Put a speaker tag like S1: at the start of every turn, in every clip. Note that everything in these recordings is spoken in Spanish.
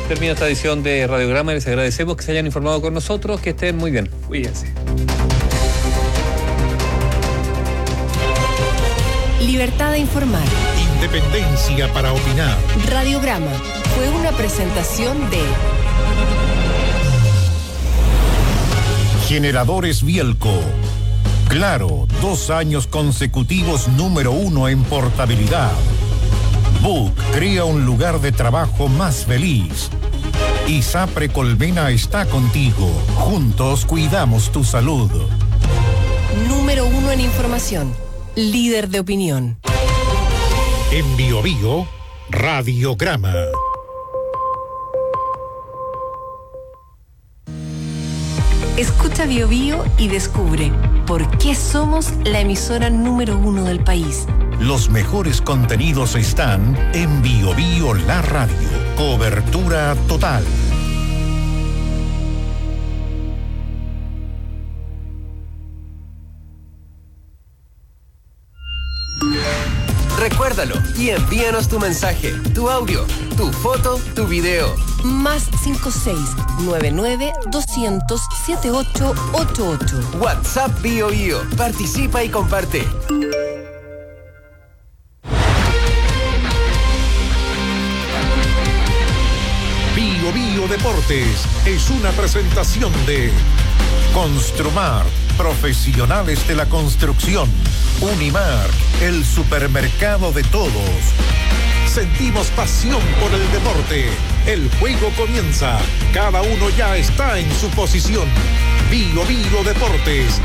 S1: termina esta edición de Radiograma. Les agradecemos que se hayan informado con nosotros. Que estén muy bien. Cuídense.
S2: Libertad de informar.
S3: Independencia para opinar.
S2: Radiograma fue una presentación de
S3: Generadores Bielco. Claro, 2 años consecutivos número 1 en portabilidad. Book crea un lugar de trabajo más feliz. ISAPRE Colmena está contigo. Juntos cuidamos tu salud.
S2: Número 1 en información. Líder de opinión.
S3: En Bio Bio, Radiograma.
S2: Escucha Bio Bio y descubre por qué somos la emisora número 1 del país.
S3: Los mejores contenidos están en Bio Bio La Radio. Cobertura total.
S4: Recuérdalo y envíanos tu mensaje, tu audio, tu foto, tu video.
S2: Más 56-99-200-7888.
S4: WhatsApp Bio Bio. Participa y comparte.
S3: Bio Bio Deportes es una presentación de Construmar, profesionales de la construcción. Unimar, el supermercado de todos. Sentimos pasión por el deporte. El juego comienza. Cada uno ya está en su posición. Bio Bio Deportes.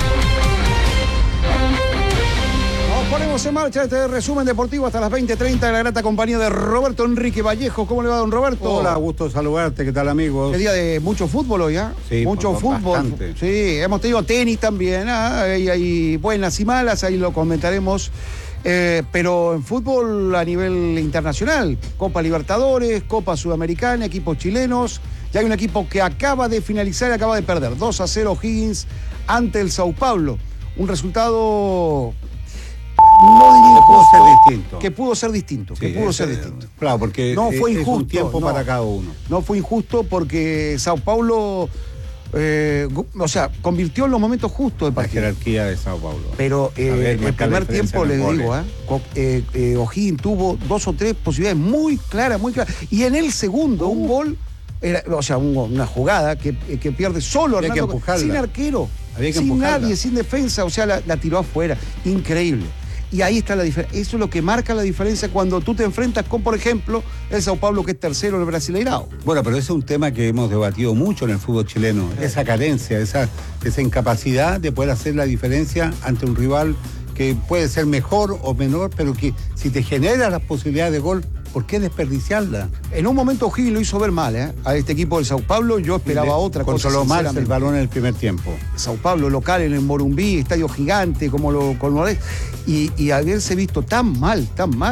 S5: Nos ponemos en marcha este resumen deportivo hasta las 20:30 de la grata compañía de Roberto Enrique Vallejo. ¿Cómo le va, don Roberto?
S6: Hola, gusto saludarte. ¿Qué tal, amigos?
S5: El día de mucho fútbol hoy, ¿ah?
S6: Sí,
S5: mucho fútbol.
S6: Bastante.
S5: Sí, hemos tenido tenis también, ¿ah? Hay buenas y malas, ahí lo comentaremos. Pero en fútbol a nivel internacional, Copa Libertadores, Copa Sudamericana, equipos chilenos. Ya hay un equipo que acaba de finalizar y acaba de perder 2-0 O'Higgins ante el Sao Paulo. Un resultado no diría que pudo ser distinto.
S6: Claro, porque
S5: no fue injusto,
S6: es un tiempo para cada uno.
S5: No fue injusto porque Sao Paulo, convirtió en los momentos justos del partido.
S6: La jerarquía de Sao Paulo.
S5: Pero el primer tiempo, le digo, O'Higgins tuvo 2 o 3 posibilidades muy claras. Y en el segundo, un gol, una jugada que pierde solo Hernando, sin arquero, sin nadie, sin defensa, la tiró afuera. Increíble. Y ahí está la diferencia. Eso es lo que marca la diferencia cuando tú te enfrentas con, por ejemplo, el Sao Paulo, que es tercero en el Brasileirao.
S6: Bueno, pero ese es un tema que hemos debatido mucho en el fútbol chileno. Esa carencia, esa incapacidad de poder hacer la diferencia ante un rival que puede ser mejor o menor, pero que si te genera las posibilidades de gol, ¿por qué desperdiciarla?
S5: En un momento O'Higgins lo hizo ver mal, a este equipo del Sao Paulo. Yo esperaba otra cosa.
S6: Controló mal el balón en el primer tiempo.
S5: Sao Paulo local en el Morumbí, estadio gigante, como lo es. Y haberse visto tan mal,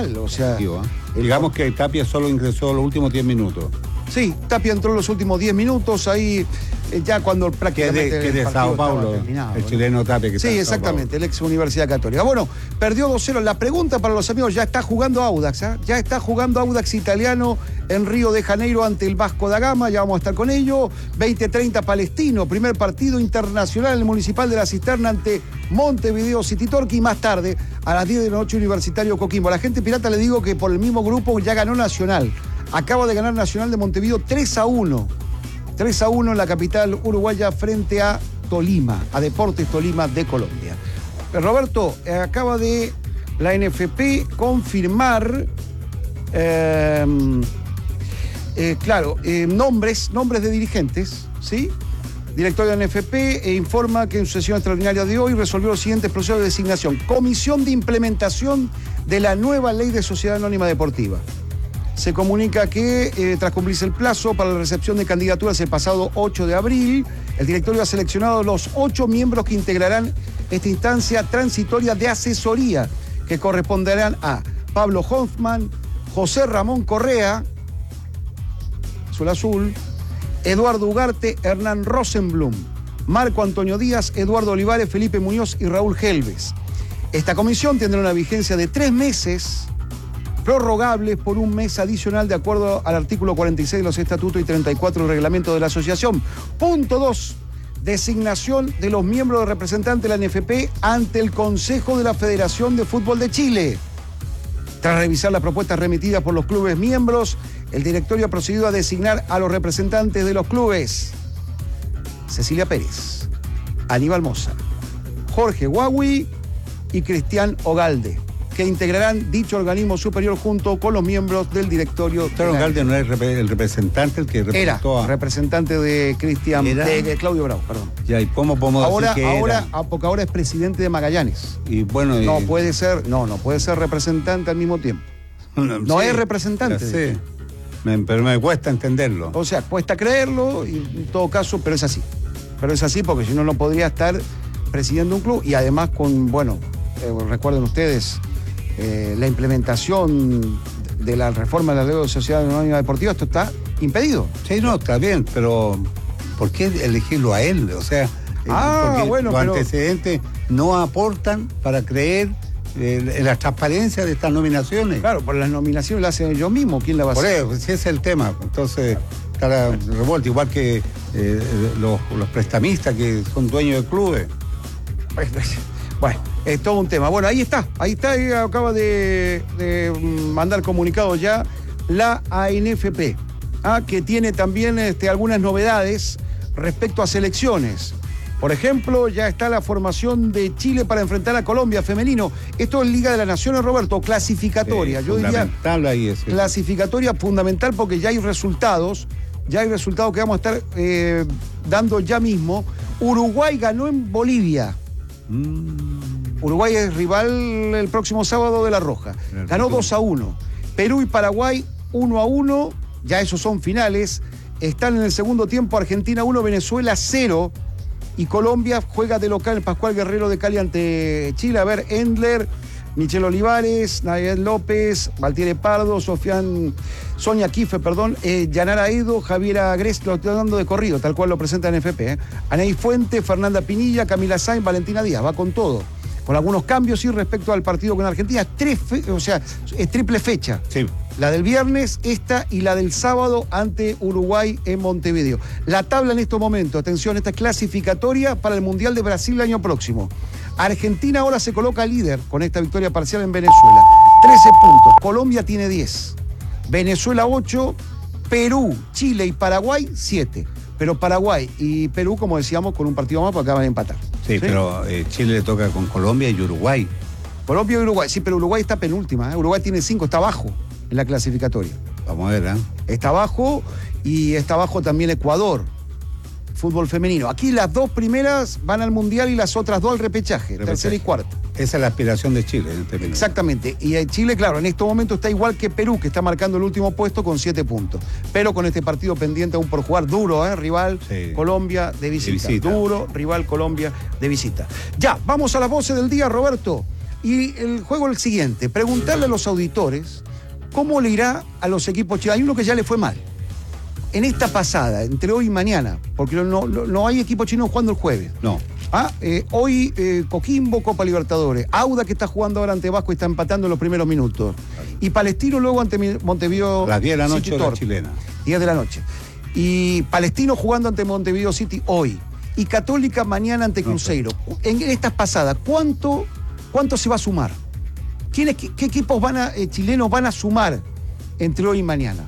S6: digamos que Tapia solo ingresó los últimos 10 minutos.
S5: Sí, Tapia entró en los últimos 10 minutos, ahí ya cuando prácticamente
S6: que de Sao Paulo, el chileno Tapia. Que
S5: sí, exactamente, el ex Universidad Católica. Bueno, perdió 2-0. La pregunta para los amigos, ya está jugando Audax, ya está jugando Audax italiano en Río de Janeiro ante el Vasco da Gama, ya vamos a estar con ello. 20:30 Palestino, primer partido internacional en el Municipal de la Cisterna ante Montevideo City Torque, y más tarde a las 10 de la noche Universitario Coquimbo. A la gente pirata le digo que por el mismo grupo ya ganó Nacional. Acaba de ganar Nacional de Montevideo 3-1. 3-1 en la capital uruguaya frente a Tolima, a Deportes Tolima de Colombia. Roberto, acaba de la NFP confirmar, nombres de dirigentes, ¿sí? Director de la NFP informa que en su sesión extraordinaria de hoy resolvió los siguientes procesos de designación. Comisión de implementación de la nueva ley de sociedad anónima deportiva. Se comunica que tras cumplirse el plazo para la recepción de candidaturas el pasado 8 de abril, el directorio ha seleccionado los 8 miembros que integrarán esta instancia transitoria de asesoría, que corresponderán a Pablo Hoffman, José Ramón Correa, Azul, Eduardo Ugarte, Hernán Rosenblum, Marco Antonio Díaz, Eduardo Olivares, Felipe Muñoz y Raúl Helves. Esta comisión tendrá una vigencia de 3 meses prorrogables por un mes adicional de acuerdo al artículo 46 de los estatutos y 34 del reglamento de la asociación. Punto 2. Designación de los miembros de representantes de la NFP ante el Consejo de la Federación de Fútbol de Chile. Tras revisar las propuestas remitidas por los clubes miembros, el directorio ha procedido a designar a los representantes de los clubes: Cecilia Pérez, Aníbal Moza, Jorge Guagui y Cristian Ogalde, que integrarán dicho organismo superior junto con los miembros del directorio.
S6: Cristian Ogalde no es el representante, el que representó
S5: era representante de Cristian, de Claudio Bravo, perdón.
S6: Ya, ¿y cómo podemos decir que era?
S5: Porque ahora es presidente de Magallanes.
S6: Y bueno,
S5: no puede ser representante al mismo tiempo. No
S6: sí,
S5: es representante.
S6: Sí. Pero me cuesta entenderlo.
S5: O sea, cuesta creerlo, y en todo caso, pero es así. Pero es así porque si no, no podría estar presidiendo un club. Y además recuerden ustedes, la implementación de la reforma de la ley de sociedad anónima deportiva, esto está impedido.
S6: Sí, no, está bien, pero ¿por qué elegirlo a él? O sea, porque los antecedentes no aportan para creer en la transparencia de estas nominaciones.
S5: Claro, por las nominaciones las hacen ellos mismos. ¿Quién la va a hacer?
S6: Por eso, ese es el tema. Entonces, está la revuelta, igual que los prestamistas que son dueños de clubes.
S5: Bueno, es todo un tema. Bueno, ahí está, acaba de mandar comunicado ya la ANFP, que tiene también algunas novedades respecto a selecciones. Por ejemplo, ya está la formación de Chile para enfrentar a Colombia femenino. Esto es Liga de las Naciones, Roberto, clasificatoria. Yo diría clasificatoria fundamental porque ya hay resultados que vamos a estar dando ya mismo. Uruguay ganó en Bolivia. Uruguay es rival el próximo sábado de La Roja. Ganó 2-1. Perú y Paraguay 1-1. Ya esos son finales. Están en el segundo tiempo Argentina 1, Venezuela 0. Y Colombia juega de local el Pascual Guerrero de Cali ante Chile. A ver, Endler, Michelle Olivares, Nayel López, Valtiere Pardo, Sonia Kife, Yanara Edo, Javiera Gres, lo estoy dando de corrido, tal cual lo presenta en FP. Anaí Fuente, Fernanda Pinilla, Camila Sainz, Valentina Díaz, va con todo. Con algunos cambios, sí, respecto al partido con Argentina. Es triple fecha. Sí. La del viernes, esta y la del sábado ante Uruguay en Montevideo. La tabla en estos momentos, atención, esta es clasificatoria para el Mundial de Brasil el año próximo. Argentina ahora se coloca líder con esta victoria parcial en Venezuela. 13 puntos. Colombia tiene 10. Venezuela 8. Perú, Chile y Paraguay 7. Pero Paraguay y Perú, como decíamos, con un partido más, porque acaban de empatar.
S6: Sí, pero Chile le toca con Colombia y Uruguay.
S5: Colombia y Uruguay, sí, pero Uruguay está penúltima. Uruguay tiene 5, está abajo en la clasificatoria.
S6: Vamos a ver,
S5: Está abajo y está abajo también Ecuador. Fútbol femenino. Aquí las dos primeras van al Mundial y las otras dos al repechaje. Tercera y cuarta.
S6: Esa es la aspiración de Chile en este momento.
S5: Exactamente. Y Chile, claro, en este momento está igual que Perú, que está marcando el último puesto con 7 puntos. Pero con este partido pendiente aún por jugar, duro, rival, sí. Colombia de visita. Duro, rival, Colombia de visita. Ya, vamos a las voces del día, Roberto. Y el juego es el siguiente. Preguntarle a los auditores cómo le irá a los equipos chilenos. Hay uno que ya le fue mal. En esta pasada, entre hoy y mañana, porque no hay equipo chino jugando el jueves.
S6: No.
S5: Hoy Coquimbo, Copa Libertadores. Auda, que está jugando ahora ante Vasco y está empatando en los primeros minutos. Y Palestino luego ante Montevideo.
S6: A las 10 de la noche, la chilena.
S5: 10 de la noche. Y Palestino jugando ante Montevideo City hoy. Y Católica mañana ante Cruzeiro. En estas pasadas, ¿cuánto se va a sumar? ¿Qué equipos chilenos van a sumar entre hoy y mañana?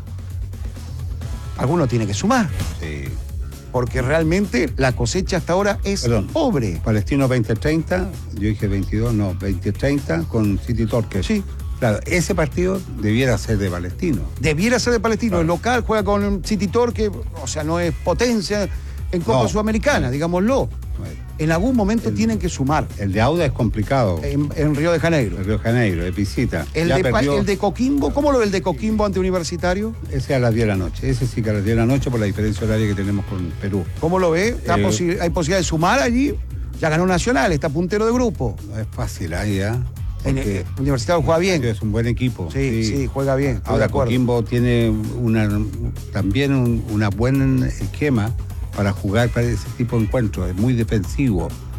S5: Alguno tiene que sumar.
S6: Sí.
S5: Porque realmente la cosecha hasta ahora es pobre.
S6: Palestino 20-30, yo dije 20-30 con City Torque.
S5: Sí.
S6: Claro, ese partido debiera ser de Palestino.
S5: Debiera ser de Palestino. Claro. El local juega con City Torque, o sea, no es potencia en Copa Sudamericana, digámoslo. En algún momento tienen que sumar.
S6: El de Auda es complicado.
S5: En Río de Janeiro.
S6: En Río de Janeiro, es visita.
S5: El de Coquimbo, ¿cómo lo ve el de Coquimbo ante Universitario?
S6: Ese a las 10 de la noche. Ese sí que a las 10 de la noche por la diferencia horaria que tenemos con Perú.
S5: ¿Cómo lo ve? ¿Hay posibilidad de sumar allí? Ya ganó Nacional, está puntero de grupo.
S6: No es fácil ahí,
S5: Universitario juega bien.
S6: Es un buen equipo.
S5: Sí, juega bien.
S6: Ahora Coquimbo tiene también un buen esquema para jugar para ese tipo de encuentros. Es muy defensivo.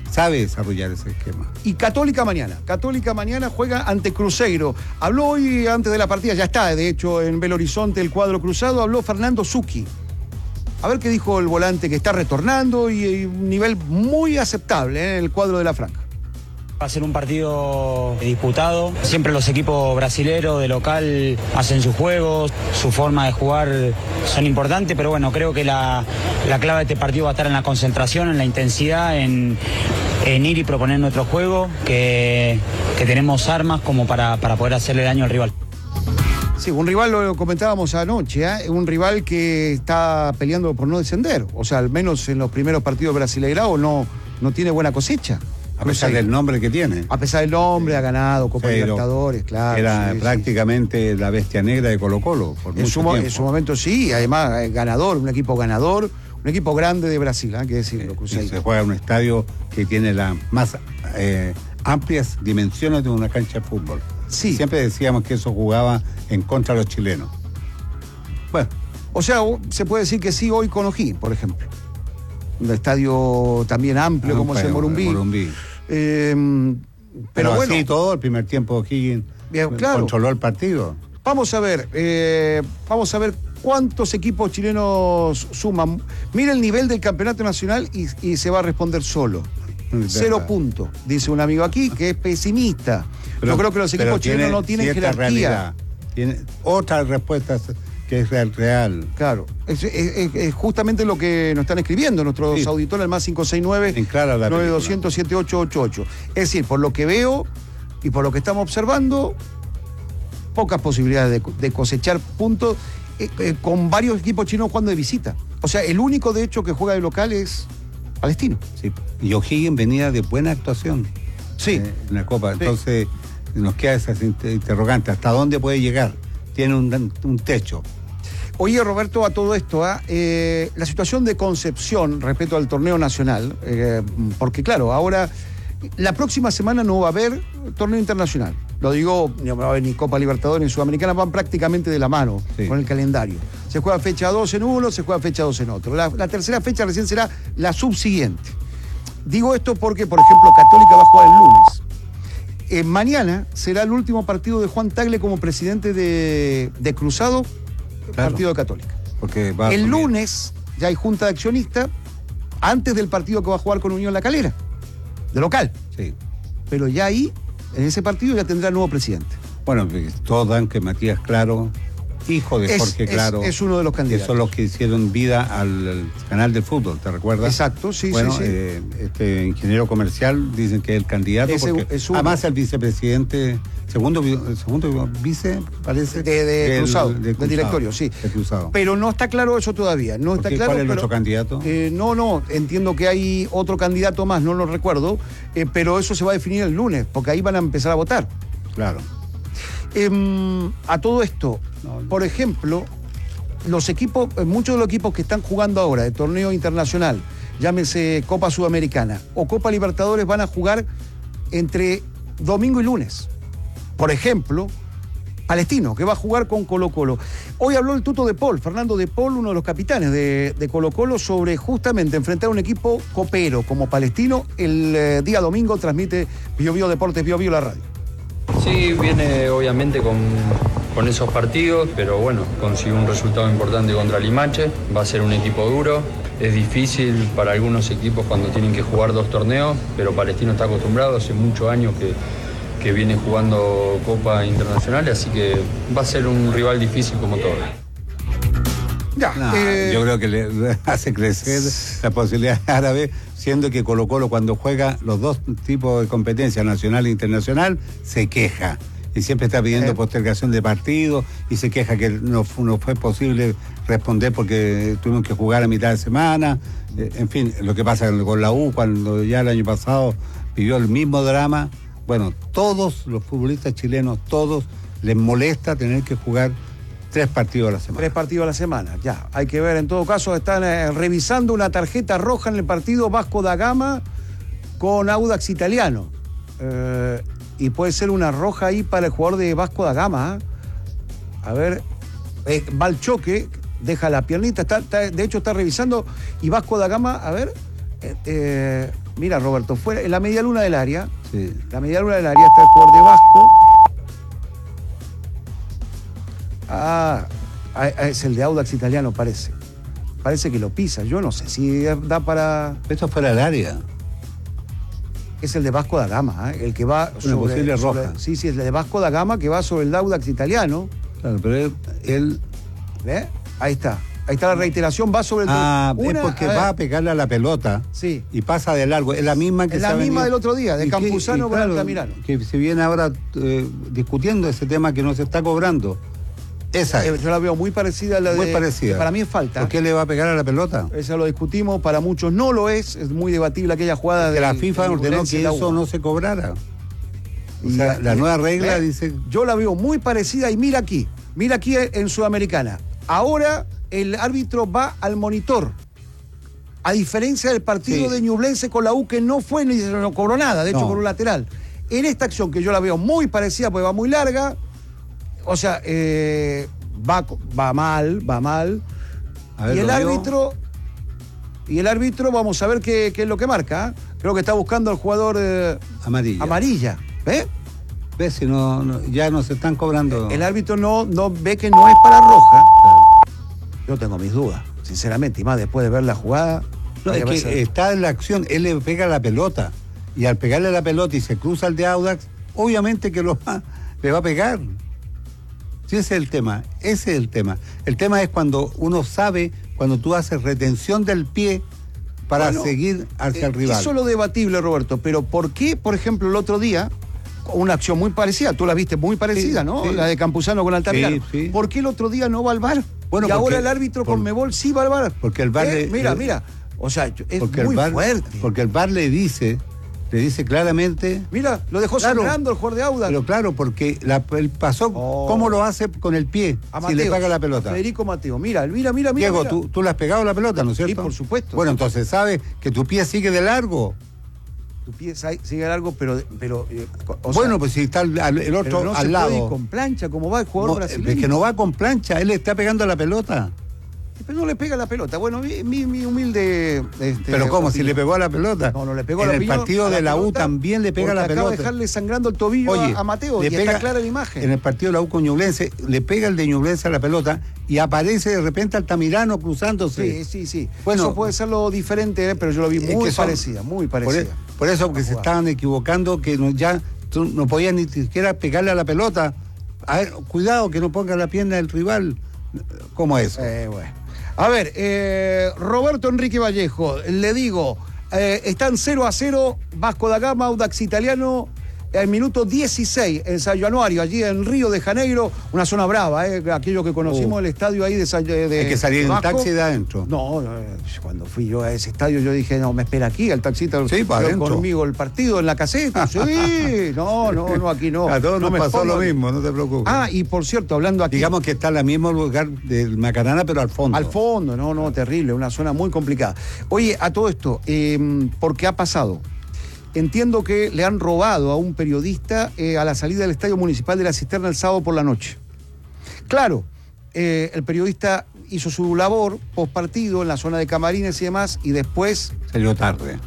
S6: sabe desarrollar ese esquema.
S5: Y Católica mañana juega ante Cruzeiro. Habló hoy antes de la partida, ya está, de hecho, en Belo Horizonte el cuadro cruzado, habló Fernando Zucchi. A ver qué dijo el volante, que está retornando y un nivel muy aceptable en el cuadro de la franja.
S7: Va a ser un partido disputado. Siempre los equipos brasileros de local hacen sus juegos, su forma de jugar son importantes, pero bueno, creo que la clave de este partido va a estar en la concentración, en la intensidad, en ir y proponer nuestro juego, que tenemos armas como para poder hacerle daño al rival.
S5: Sí, un rival, lo comentábamos anoche, un rival que está peleando por no descender. O sea, al menos en los primeros partidos brasileirados no tiene buena cosecha.
S6: A pesar del nombre que tiene.
S5: A pesar del nombre, ha ganado Copa Libertadores, claro.
S6: Era prácticamente la bestia negra de Colo-Colo por mucho tiempo.
S5: En su momento sí, además ganador, un equipo grande de Brasil, hay que decirlo, Cruzeiro.
S6: Se juega en un estadio que tiene las más amplias dimensiones de una cancha de fútbol.
S5: Sí.
S6: Siempre decíamos que eso jugaba en contra de los chilenos. Bueno.
S5: O sea, se puede decir que sí hoy con O'Higgins, por ejemplo. Un estadio también amplio como es el Morumbí.
S6: Pero bueno, así todo, el primer tiempo O'Higgins controló el partido.
S5: Vamos a ver cuántos equipos chilenos suman. Mira el nivel del campeonato nacional y se va a responder solo. 0 puntos, dice un amigo aquí, que es pesimista. Yo creo que los equipos chilenos no tienen jerarquía. Realidad. Tiene otras respuestas que es real. Claro, es justamente lo que nos están escribiendo nuestros auditores al más 569-9200-7888. Es decir, por lo que veo y por lo que estamos observando, pocas posibilidades de cosechar puntos con varios equipos chinos jugando de visita. O sea, el único de hecho que juega de local es Palestino.
S6: Sí. Y O'Higgins venía de buena actuación.
S5: Sí.
S6: En la Copa. Entonces nos queda esa interrogante. ¿Hasta dónde puede llegar? Tiene un techo.
S5: Oye, Roberto, a todo esto, la situación de Concepción respecto al torneo nacional, porque claro, ahora, la próxima semana no va a haber torneo internacional. Lo digo, no va a haber ni Copa Libertadores ni Sudamericana, van prácticamente de la mano con el calendario. Se juega fecha 2 en uno, se juega fecha 2 en otro. La tercera fecha recién será la subsiguiente. Digo esto porque, por ejemplo, Católica va a jugar el lunes. Mañana será el último partido de Juan Tagle como presidente de Cruzado, partido de Católica.
S6: Porque
S5: el lunes ya hay junta de accionistas antes del partido que va a jugar con Unión La Calera, de local.
S6: Sí.
S5: Pero ya ahí, en ese partido, ya tendrá nuevo presidente.
S6: Bueno, todos dan que Matías Claro, hijo de Jorge Claro,
S5: es uno de los candidatos.
S6: Que son los que hicieron vida al canal de fútbol, ¿te recuerdas?
S5: Exacto, sí,
S6: bueno,
S5: sí.
S6: Este ingeniero comercial dicen que es el candidato, porque además el vicepresidente, segundo vice, parece.
S5: De Cruzado, del directorio, sí.
S6: De Cruzado.
S5: Pero no está claro eso todavía. No está claro.
S6: ¿Cuál es nuestro candidato?
S5: No, entiendo que hay otro candidato más, no lo recuerdo, pero eso se va a definir el lunes, porque ahí van a empezar a votar.
S6: Claro.
S5: A todo esto, por ejemplo, los equipos, muchos de los equipos que están jugando ahora de torneo internacional, llámese Copa Sudamericana o Copa Libertadores, van a jugar entre domingo y lunes. Por ejemplo, Palestino, que va a jugar con Colo-Colo. Hoy habló el tuto de Paul, Fernando de Paul, uno de los capitanes de Colo-Colo, sobre justamente enfrentar a un equipo copero como Palestino. El día domingo transmite BioBio Deportes, BioBio la radio.
S8: Sí, viene obviamente con esos partidos, pero bueno, consiguió un resultado importante contra Limache, va a ser un equipo duro, es difícil para algunos equipos cuando tienen que jugar 2 torneos, pero Palestino está acostumbrado, hace muchos años que viene jugando Copa Internacional, así que va a ser un rival difícil como todo.
S6: Yo creo que le hace crecer la posibilidad árabe, siendo que Colo-Colo cuando juega los dos tipos de competencia, nacional e internacional, se queja. Y siempre está pidiendo postergación de partido y se queja que no fue posible responder porque tuvimos que jugar a mitad de semana. En fin, lo que pasa con la U, cuando ya el año pasado vivió el mismo drama. Bueno, todos los futbolistas chilenos, todos les molesta tener que jugar 3 partidos a la semana.
S5: 3 partidos a la semana, ya. Hay que ver, en todo caso, están revisando una tarjeta roja en el partido Vasco da Gama con Audax Italiano. Y puede ser una roja ahí para el jugador de Vasco da Gama. A ver, va al choque, deja la piernita, de hecho está revisando, y Vasco da Gama, a ver, Mira, Roberto, fuera, en la media luna del área.
S6: Sí.
S5: La media luna del área está el jugador de Vasco. Es el de Audax Italiano, parece. Parece que lo pisa. Yo no sé si da para...
S6: Esto fuera del área.
S5: Es el de Vasco da Gama, el que va
S6: una posible roja.
S5: Sí, es el de Vasco da Gama que va sobre el Audax Italiano.
S6: Claro, pero él...
S5: ¿Ve? Ahí está la reiteración, va sobre el...
S6: es porque va a pegarle a la pelota.
S5: Sí.
S6: Y pasa de largo. Es la misma que
S5: es la misma del otro día, de Campuzano con Altamirano.
S6: Que se viene ahora discutiendo ese tema que no se está cobrando. Esa es.
S5: Yo la veo muy parecida a la
S6: muy parecida.
S5: Para mí es falta.
S6: ¿Por qué le va a pegar a la pelota?
S5: Eso lo discutimos, para muchos no lo es muy debatible aquella jugada
S6: de la FIFA ordenó que eso no se cobrara. O sea, la nueva regla dice...
S5: Yo la veo muy parecida y mira aquí en Sudamericana. Ahora el árbitro va al monitor. A diferencia del partido de Ñublense con la U, que no fue ni no cobró nada, de hecho con un lateral. En esta acción que yo la veo muy parecida porque va muy larga, o sea, va mal. A ver, y el árbitro, vamos a ver qué es lo que marca. Creo que está buscando al jugador amarilla. ¿Ves?
S6: ¿Ves? Si ya no se están cobrando.
S5: El árbitro no ve que no es para roja. Yo tengo mis dudas, sinceramente, y más después de ver la jugada.
S6: No, es que está en la acción, él le pega la pelota. Y al pegarle la pelota y se cruza el de Audax, obviamente que le va a pegar. Sí, ese es el tema. El tema es cuando uno sabe, cuando tú haces retención del pie para seguir hacia el rival.
S5: Eso es lo debatible, Roberto, pero ¿por qué, por ejemplo, el otro día, una acción muy parecida, tú la viste muy parecida, ¿no? Sí. La de Campuzano con Altamirano.
S6: Sí.
S5: ¿Por qué el otro día no va al VAR?
S6: Bueno,
S5: y ahora el árbitro con Conmebol sí va al VAR.
S6: Porque el VAR...
S5: Mira. O sea, es muy fuerte.
S6: Porque el VAR le dice claramente...
S5: Mira, lo dejó sangrando el jugador de Audax.
S6: Pero claro, porque él pasó, ¿cómo lo hace con el pie?
S5: Mateo,
S6: si le pega la pelota.
S5: Federico Mateo, mira.
S6: Diego, tú le has pegado la pelota, ¿no es cierto?
S5: Sí, por supuesto.
S6: Bueno, entonces sabes que tu pie sigue de largo.
S5: Tu pie sigue de largo, pero
S6: pues si está el otro
S5: no
S6: al lado.
S5: Puede ir con plancha, como va el jugador brasileño.
S6: Es que no va con plancha, él le está pegando a la pelota.
S5: Pero no le pega la pelota. Bueno, mi humilde...
S6: ¿Pero cómo? ¿Si le pegó a la pelota?
S5: No le pegó a la pelota.
S6: En el partido de la U también le pega a la pelota.
S5: Acaba de dejarle sangrando el tobillo a Mateo, y está clara la imagen.
S6: En el partido de la U con Ñublense, le pega el de Ñublense a la pelota y aparece de repente Altamirano cruzándose.
S5: Sí.
S6: Bueno,
S5: eso puede ser lo diferente, pero yo lo vi muy parecida.
S6: Por eso, porque se estaban equivocando, que ya no podían ni siquiera pegarle a la pelota. A ver, cuidado que no ponga la pierna del rival. ¿Cómo es?
S5: Bueno. A ver, Roberto Enrique Vallejo, le digo, están 0-0, Vasco da Gama, Audax Italiano, el minuto 16 en San Januario, allí en Río de Janeiro, una zona brava, aquello que conocimos, el estadio ahí de
S6: Hay que salir en taxi de adentro.
S5: No, cuando fui yo a ese estadio yo dije, no, me espera aquí, el taxista conmigo el partido en la caseta. Sí, no, aquí no.
S6: A todos nos pasó lo mismo, no te preocupes.
S5: Y por cierto, hablando aquí...
S6: Digamos que está en el mismo lugar del Macarana, pero al fondo.
S5: Al fondo, no, terrible, una zona muy complicada. Oye, a todo esto, ¿por qué ha pasado? Entiendo que le han robado a un periodista a la salida del Estadio Municipal de la Cisterna el sábado por la noche. Claro, el periodista hizo su labor postpartido en la zona de camarines y demás, y después...
S6: Salió tarde.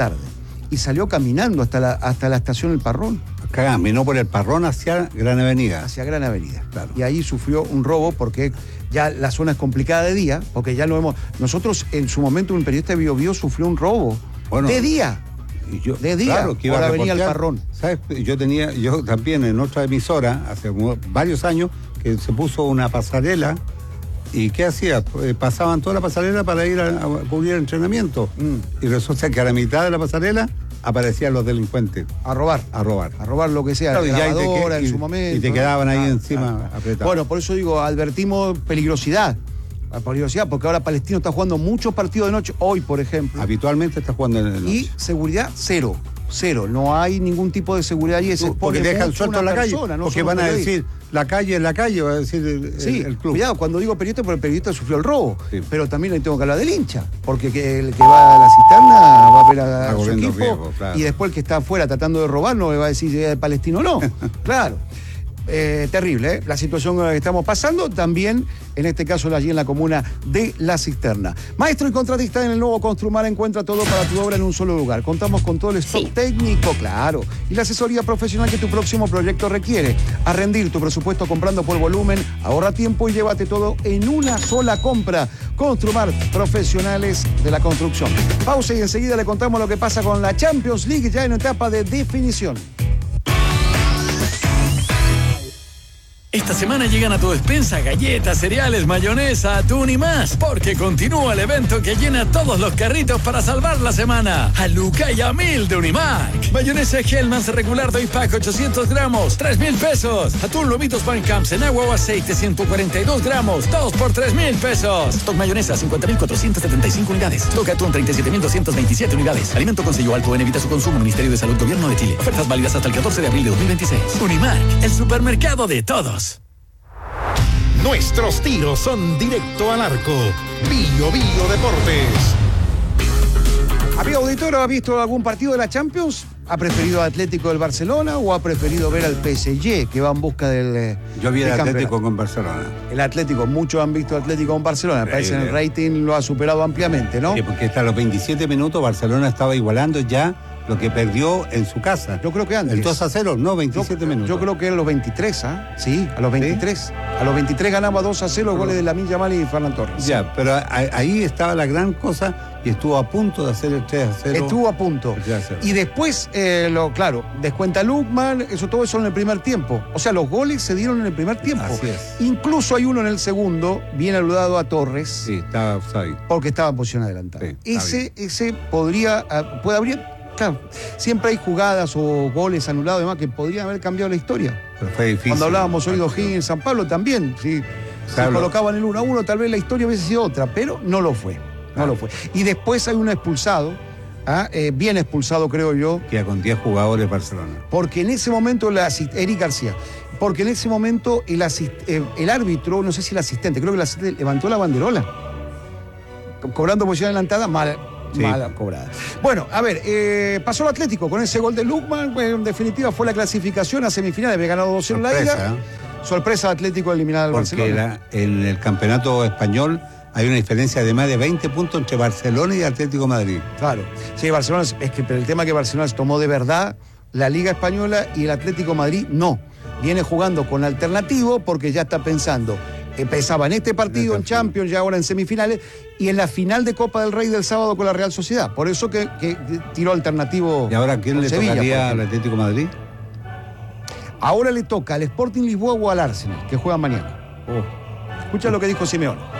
S5: Y salió caminando hasta la estación El Parrón.
S6: Caminó por el Parrón hacia Gran Avenida.
S5: Claro. Y ahí sufrió un robo porque ya la zona es complicada de día, porque ya lo hemos... Nosotros en su momento un periodista de Biobío sufrió un robo. De día. De día,
S6: claro, que iba a
S5: venir al Parrón.
S6: ¿Sabes? Yo también en otra emisora, hace varios años, que se puso una pasarela, y ¿qué hacía? Pasaban toda la pasarela para ir a cubrir entrenamiento. Y resulta que a la mitad de la pasarela aparecían los delincuentes.
S5: A robar lo que sea,
S6: claro,
S5: la grabadora en su momento.
S6: Y te quedaban ahí encima apretados.
S5: Bueno, por eso digo, advertimos peligrosidad, porque ahora Palestino está jugando muchos partidos de noche, hoy por ejemplo.
S6: Habitualmente está jugando en el noche.
S5: Y seguridad cero, no hay ningún tipo de seguridad allí.
S6: Porque dejan suelto en la calle, porque van a decir, la calle, va a decir el club.
S5: Cuidado, cuando digo periodista, porque el periodista sufrió el robo, pero también le tengo que hablar del hincha, porque el que va a la cisterna va a ver a su equipo, riesgo, claro. Y después el que está afuera tratando de robar no le va a decir Palestino no, claro. terrible, la situación que estamos pasando, también en este caso allí en la comuna de La Cisterna. Maestro y contratista en el nuevo Construmar, encuentra todo para tu obra en un solo lugar. Contamos con todo el stock técnico, claro, y la asesoría profesional que tu próximo proyecto requiere. A rendir tu presupuesto comprando por volumen, ahorra tiempo y llévate todo en una sola compra. Construmar, profesionales de la construcción. Pausa y enseguida le contamos lo que pasa con la Champions League ya en etapa de definición.
S9: Esta semana llegan a tu despensa galletas, cereales, mayonesa, atún y más, porque continúa el evento que llena todos los carritos para salvar la semana. A Luca y a 1000 de Unimark. Mayonesa Hellmann's regular 2-pack 800 gramos, 3,000 pesos. Atún Lomitos Pan Camps en agua o aceite 142 gramos, 2 por 3,000 pesos. Stock mayonesa 50.475 unidades. Stock atún 37.227 unidades. Alimento con sello alto en evita su consumo. Ministerio de Salud, Gobierno de Chile. Ofertas válidas hasta el 14 de abril de 2026. Unimark, el supermercado de todos.
S3: Nuestros tiros son directo al arco. Bio Bio Deportes.
S5: ¿Había auditor ha visto algún partido de la Champions? ¿Ha preferido Atlético del Barcelona o ha preferido ver al PSG que va en busca del
S6: Yo vi el
S5: del
S6: Atlético
S5: campeonato?
S6: con Barcelona.
S5: El Atlético, muchos han visto Atlético con Barcelona. Me parece que el rating lo ha superado ampliamente, ¿no?
S6: Sí, porque hasta los 27 minutos Barcelona estaba igualando ya lo que perdió en su casa.
S5: Yo creo que antes.
S6: El 2-0, no, 27 minutos.
S5: Yo creo que en los 23, ¿ah? Sí, a los 23. ¿Sí? A los 23 ganaba 2-0 los goles de Lamine Yamal y Ferran Torres.
S6: Ya, pero ahí estaba la gran cosa y estuvo a punto de hacer el 3-0.
S5: Estuvo a punto. Y después, claro, descuenta Lukman, todo eso en el primer tiempo. O sea, los goles se dieron en el primer tiempo.
S6: Así es.
S5: Incluso hay uno en el segundo, bien anulado a Torres.
S6: Sí, estaba offside.
S5: Porque estaba en posición adelantada.
S6: Sí,
S5: ese podría, puede abrir. Claro, siempre hay jugadas o goles anulados y demás que podrían haber cambiado la historia.
S6: Pero fue difícil.
S5: Cuando hablábamos hoy de O'Higgins en San Pablo también, si colocaban el 1-1, tal vez la historia hubiese sido otra, pero no lo fue. No lo fue. Y después hay un expulsado, bien expulsado creo yo.
S6: Queda con 10 jugadores Barcelona.
S5: Porque en ese momento, Eric García, porque en ese momento el árbitro, no sé si el asistente, creo que el asistente levantó la banderola, cobrando posición adelantada, mala cobrada. Bueno, a ver, pasó el Atlético con ese gol de Lukman, en definitiva fue la clasificación a semifinales, había ganado 2-0 en la ida. Sorpresa Atlético eliminado al Barcelona.
S6: Porque en el campeonato español hay una diferencia de más de 20 puntos entre Barcelona y Atlético Madrid.
S5: Claro. Sí, Barcelona, pero el tema es que Barcelona se tomó de verdad la Liga Española y el Atlético Madrid no. Viene jugando con alternativo porque ya está pensando. Empezaba en este partido en Champions, ya ahora en semifinales, y en la final de Copa del Rey del sábado con la Real Sociedad. Por eso que tiró alternativo.
S6: ¿Y ahora quién le tocaría al Atlético Madrid?
S5: Ahora le toca al Sporting Lisboa o al Arsenal, que juegan mañana. Escucha lo que dijo Simeone.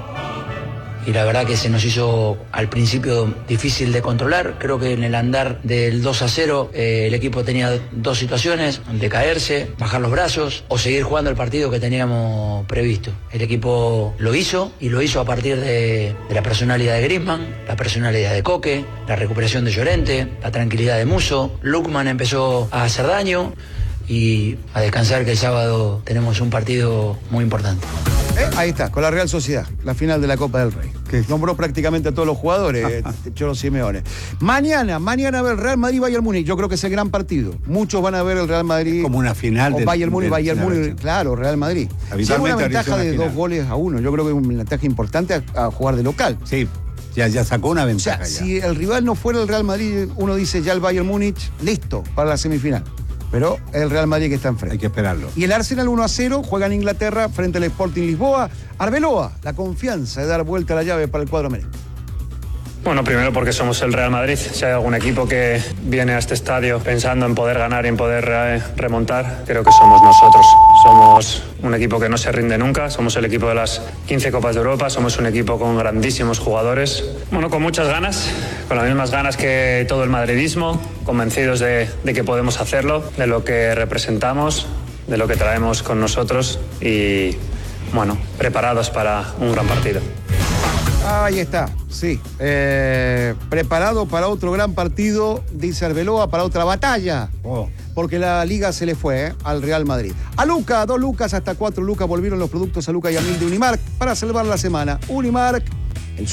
S10: Y la verdad que se nos hizo al principio difícil de controlar. Creo que en el andar del 2-0 el equipo tenía dos situaciones: de caerse, bajar los brazos o seguir jugando el partido que teníamos previsto. El equipo lo hizo y lo hizo a partir de la personalidad de Griezmann, la personalidad de Coque, la recuperación de Llorente, la tranquilidad de Musso. Lukman empezó a hacer daño y a descansar, que el sábado tenemos un partido muy importante.
S5: Ahí está, con la Real Sociedad, la final de la Copa del Rey. Que nombró prácticamente a todos los jugadores, Cholo Simeone. Mañana va el Real Madrid-Bayern Múnich. Yo creo que es el gran partido. Muchos van a ver el Real Madrid.
S6: Como una final
S5: de Bayern Múnich, claro, Real Madrid. Sí, una ventaja de 2-1. Yo creo que es una ventaja importante a jugar de local.
S6: Sí, ya sacó una ventaja.
S5: O sea, si el rival no fuera el Real Madrid, uno dice ya el Bayern Múnich, listo, para la semifinal. Pero el Real Madrid que está enfrente.
S6: Hay que esperarlo.
S5: Y el Arsenal 1-0 juega en Inglaterra frente al Sporting Lisboa. Arbeloa, la confianza de dar vuelta a la llave para el cuadro merengue.
S11: Bueno, primero porque somos el Real Madrid. Si hay algún equipo que viene a este estadio pensando en poder ganar y en poder remontar, creo que somos nosotros. Somos un equipo que no se rinde nunca, somos el equipo de las 15 Copas de Europa, somos un equipo con grandísimos jugadores. Bueno, con muchas ganas, con las mismas ganas que todo el madridismo, convencidos de que podemos hacerlo, de lo que representamos, de lo que traemos con nosotros y, bueno, preparados para un gran partido.
S5: Ahí está, sí. Preparado para otro gran partido, dice Arbeloa, para otra batalla. Porque la liga se le fue al Real Madrid. A Luca, 2 lucas hasta 4 lucas volvieron los productos a Luca y a 1000 de Unimark para salvar la semana. Unimark, el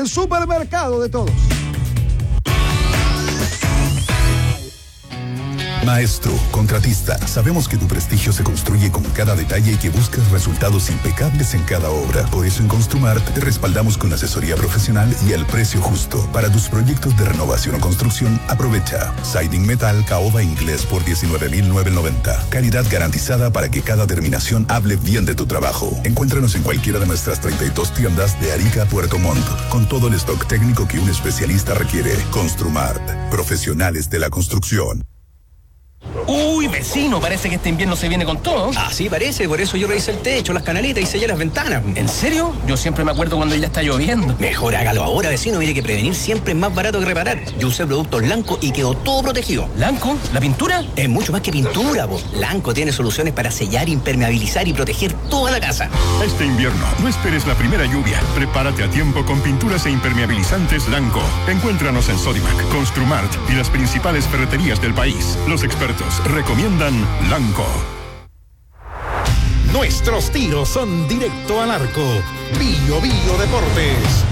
S5: supermercado de todos.
S12: Maestro, contratista, sabemos que tu prestigio se construye con cada detalle y que buscas resultados impecables en cada obra. Por eso en Construmart te respaldamos con asesoría profesional y al precio justo. Para tus proyectos de renovación o construcción, aprovecha Siding Metal Caoba Inglés por $19,990. Calidad garantizada para que cada terminación hable bien de tu trabajo. Encuéntranos en cualquiera de nuestras 32 tiendas de Arica a Puerto Montt, con todo el stock técnico que un especialista requiere. Construmart, profesionales de la construcción.
S13: Uy, vecino, parece que este invierno se viene con todo.
S14: Así parece, por eso yo revisé el techo, las canaletas y sellé las ventanas.
S13: ¿En serio? Yo siempre me acuerdo cuando ya está lloviendo.
S14: Mejor hágalo ahora, vecino, mire que prevenir siempre es más barato que reparar. Yo usé productos Lanco y quedó todo protegido.
S13: ¿Lanco? ¿La pintura?
S14: Es mucho más que pintura, po. Lanco tiene soluciones para sellar, impermeabilizar y proteger toda la casa.
S15: Este invierno, no esperes la primera lluvia. Prepárate a tiempo con pinturas e impermeabilizantes Lanco. Encuéntranos en Sodimac, Construmart y las principales ferreterías del país. Los expertos recomiendan Lanco.
S3: Nuestros tiros son directo al arco. Bio Deportes.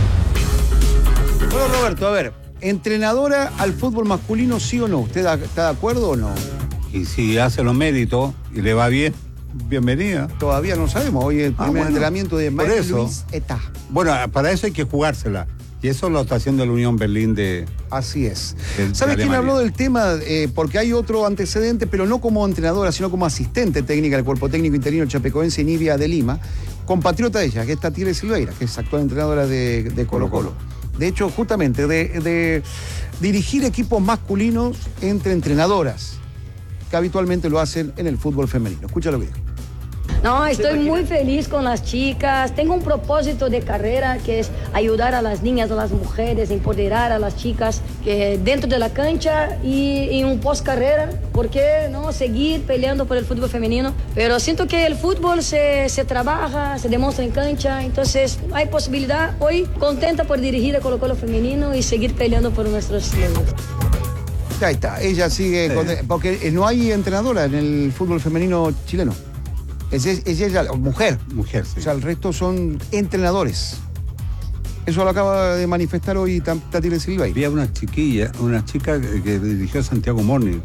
S5: Bueno, Roberto, a ver, ¿entrenadora al fútbol masculino, sí o no? ¿Usted está de acuerdo o no?
S6: Y si hace los méritos y le va bien, bienvenida.
S5: Todavía no sabemos. Hoy el primer entrenamiento de Marie-Louise Etah.
S6: Bueno, para eso hay que jugársela. Y eso lo está haciendo la Unión Berlín de...
S5: Así es. ¿Sabes quién habló del tema? Porque hay otro antecedente, pero no como entrenadora, sino como asistente técnica del cuerpo técnico interino chapecoense Nivia de Lima, compatriota de ella, que es Tatire Silveira, que es actual entrenadora de Colo-Colo. De hecho, justamente, de dirigir equipos masculinos entre entrenadoras, que habitualmente lo hacen en el fútbol femenino. Escucha lo que dijo.
S16: No, estoy muy feliz con las chicas. Tengo un propósito de carrera que es ayudar a las niñas, a las mujeres, empoderar a las chicas que dentro de la cancha y en un post carrera, ¿por qué no seguir peleando por el fútbol femenino? Pero siento que el fútbol se trabaja, se demuestra en cancha, entonces hay posibilidad. Hoy contenta por dirigir a Colo-Colo femenino y seguir peleando por nuestros logros.
S5: Ahí está, ella sigue, porque no hay entrenadora en el fútbol femenino chileno. Es ella, mujer.
S6: Mujer, sí.
S5: O sea, el resto son entrenadores. Eso lo acaba de manifestar hoy Tatire Silveira.
S6: Había una chica que dirigió Santiago Morning.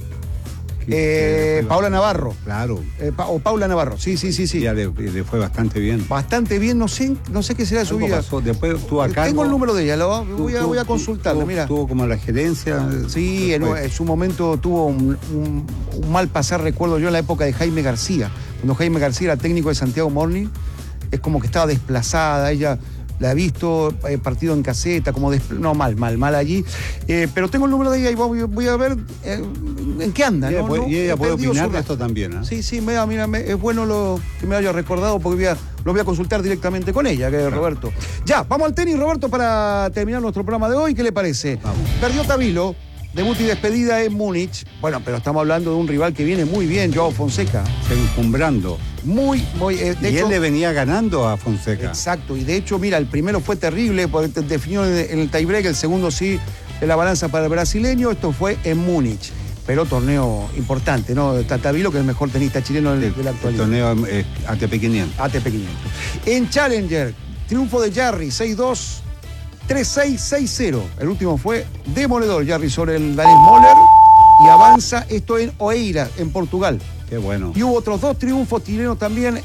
S5: Paula Navarro.
S6: Claro.
S5: O Paula Navarro, sí.
S6: Ya le fue bastante bien.
S5: Bastante bien, no sé qué será de su vida.
S6: Pasó. Después estuvo acá.
S5: Tengo el número de ella, voy a consultarlo, mira.
S6: Estuvo como la gerencia.
S5: Sí, en su momento tuvo un mal pasar, recuerdo yo, en la época de Jaime García. Cuando Jaime García era técnico de Santiago Morning, es como que estaba desplazada, ella la he visto, partido en caseta, como mal allí. Pero tengo el número de ella y voy a ver en qué anda.
S6: Y ella puede opinar de esto también, ¿eh?
S5: Sí, mira, es bueno que me haya recordado porque lo voy a consultar directamente con ella, Roberto. Ya, vamos al tenis, Roberto, para terminar nuestro programa de hoy. ¿Qué le parece? Vamos. Perdió Tabilo. Debut y despedida en Múnich. Bueno, pero estamos hablando de un rival que viene muy bien, Joao Fonseca.
S6: Encumbrando.
S5: Muy.
S6: De hecho, él le venía ganando a Fonseca.
S5: Exacto. Y de hecho, mira, el primero fue terrible porque definió en el tiebreak, el segundo sí, en la balanza para el brasileño. Esto fue en Múnich. Pero torneo importante, ¿no? Tabilo, que es el mejor tenista chileno de la actualidad.
S6: El torneo ATP 500.
S5: ATP 500. En Challenger, triunfo de Jarry, 6-2. 3-6, 6-0. El último fue demoledor, Jarry, sobre el danés Moller. Y avanza esto en Oeiras, en Portugal.
S6: Qué bueno.
S5: Y hubo otros 2 triunfos chilenos también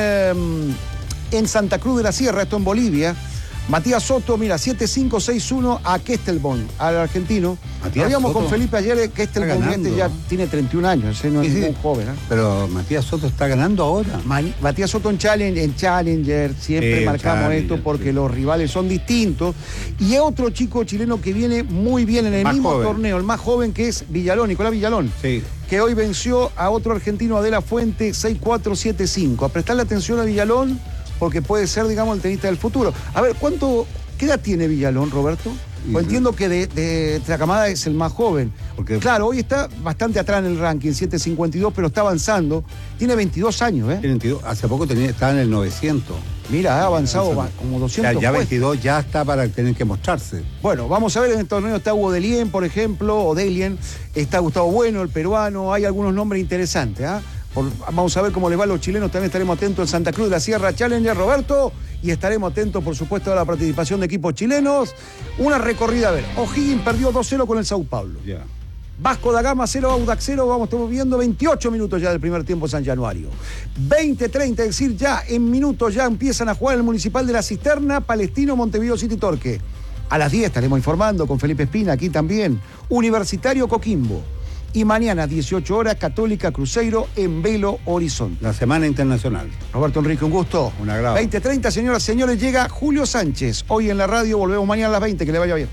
S5: en Santa Cruz de la Sierra, esto en Bolivia. Matías Soto, mira, 7-5, 6-1 a Kestelbón, al argentino. Habíamos con Felipe ayer, Kestelbón ya tiene 31 años, no es muy joven.
S6: Pero Matías Soto está ganando ahora.
S5: Matías Soto en Challenger, siempre marcamos esto porque los rivales son distintos. Y es otro chico chileno que viene muy bien en el mismo torneo, el más joven, que es Villalón, Nicolás Villalón.
S6: Sí.
S5: Que hoy venció a otro argentino, Adela Fuente, 6-4, 7-5. A prestarle atención a Villalón, porque puede ser, digamos, el tenista del futuro. A ver, ¿qué edad tiene Villalón, Roberto? Pues entiendo que de la camada es el más joven. Porque claro, hoy está bastante atrás en el ranking, 7.52, pero está avanzando. Tiene 22 años, ¿eh?
S6: 22. Hace poco estaba en el 900.
S5: Mira, ha avanzado como 200
S6: ya 22 ya está para tener que mostrarse.
S5: Bueno, vamos a ver, en el torneo está Hugo Delien, por ejemplo, o Delien. Está Gustavo Bueno, el peruano. Hay algunos nombres interesantes, ¿ah? Vamos a ver cómo les va a los chilenos. También estaremos atentos en Santa Cruz de la Sierra Challenger, Roberto. Y estaremos atentos, por supuesto, a la participación de equipos chilenos. Una recorrida, a ver. O'Higgins perdió 2-0 con el Sao Paulo.
S6: Ya.
S5: Vasco da Gama 0, Audax 0, estamos viendo 28 minutos ya del primer tiempo San Januario. 20-30, es decir, ya en minutos ya empiezan a jugar el Municipal de la Cisterna, Palestino, Montevideo City, Torque. A las 10 estaremos informando con Felipe Espina, aquí también, Universitario Coquimbo. Y mañana, 18 horas, Católica Cruzeiro en Belo Horizonte.
S6: La Semana Internacional.
S5: Roberto Enrique, un gusto.
S6: Un agrado.
S5: 20-30, señoras y señores, llega Julio Sánchez. Hoy en la radio, volvemos mañana a las 20, que le vaya bien.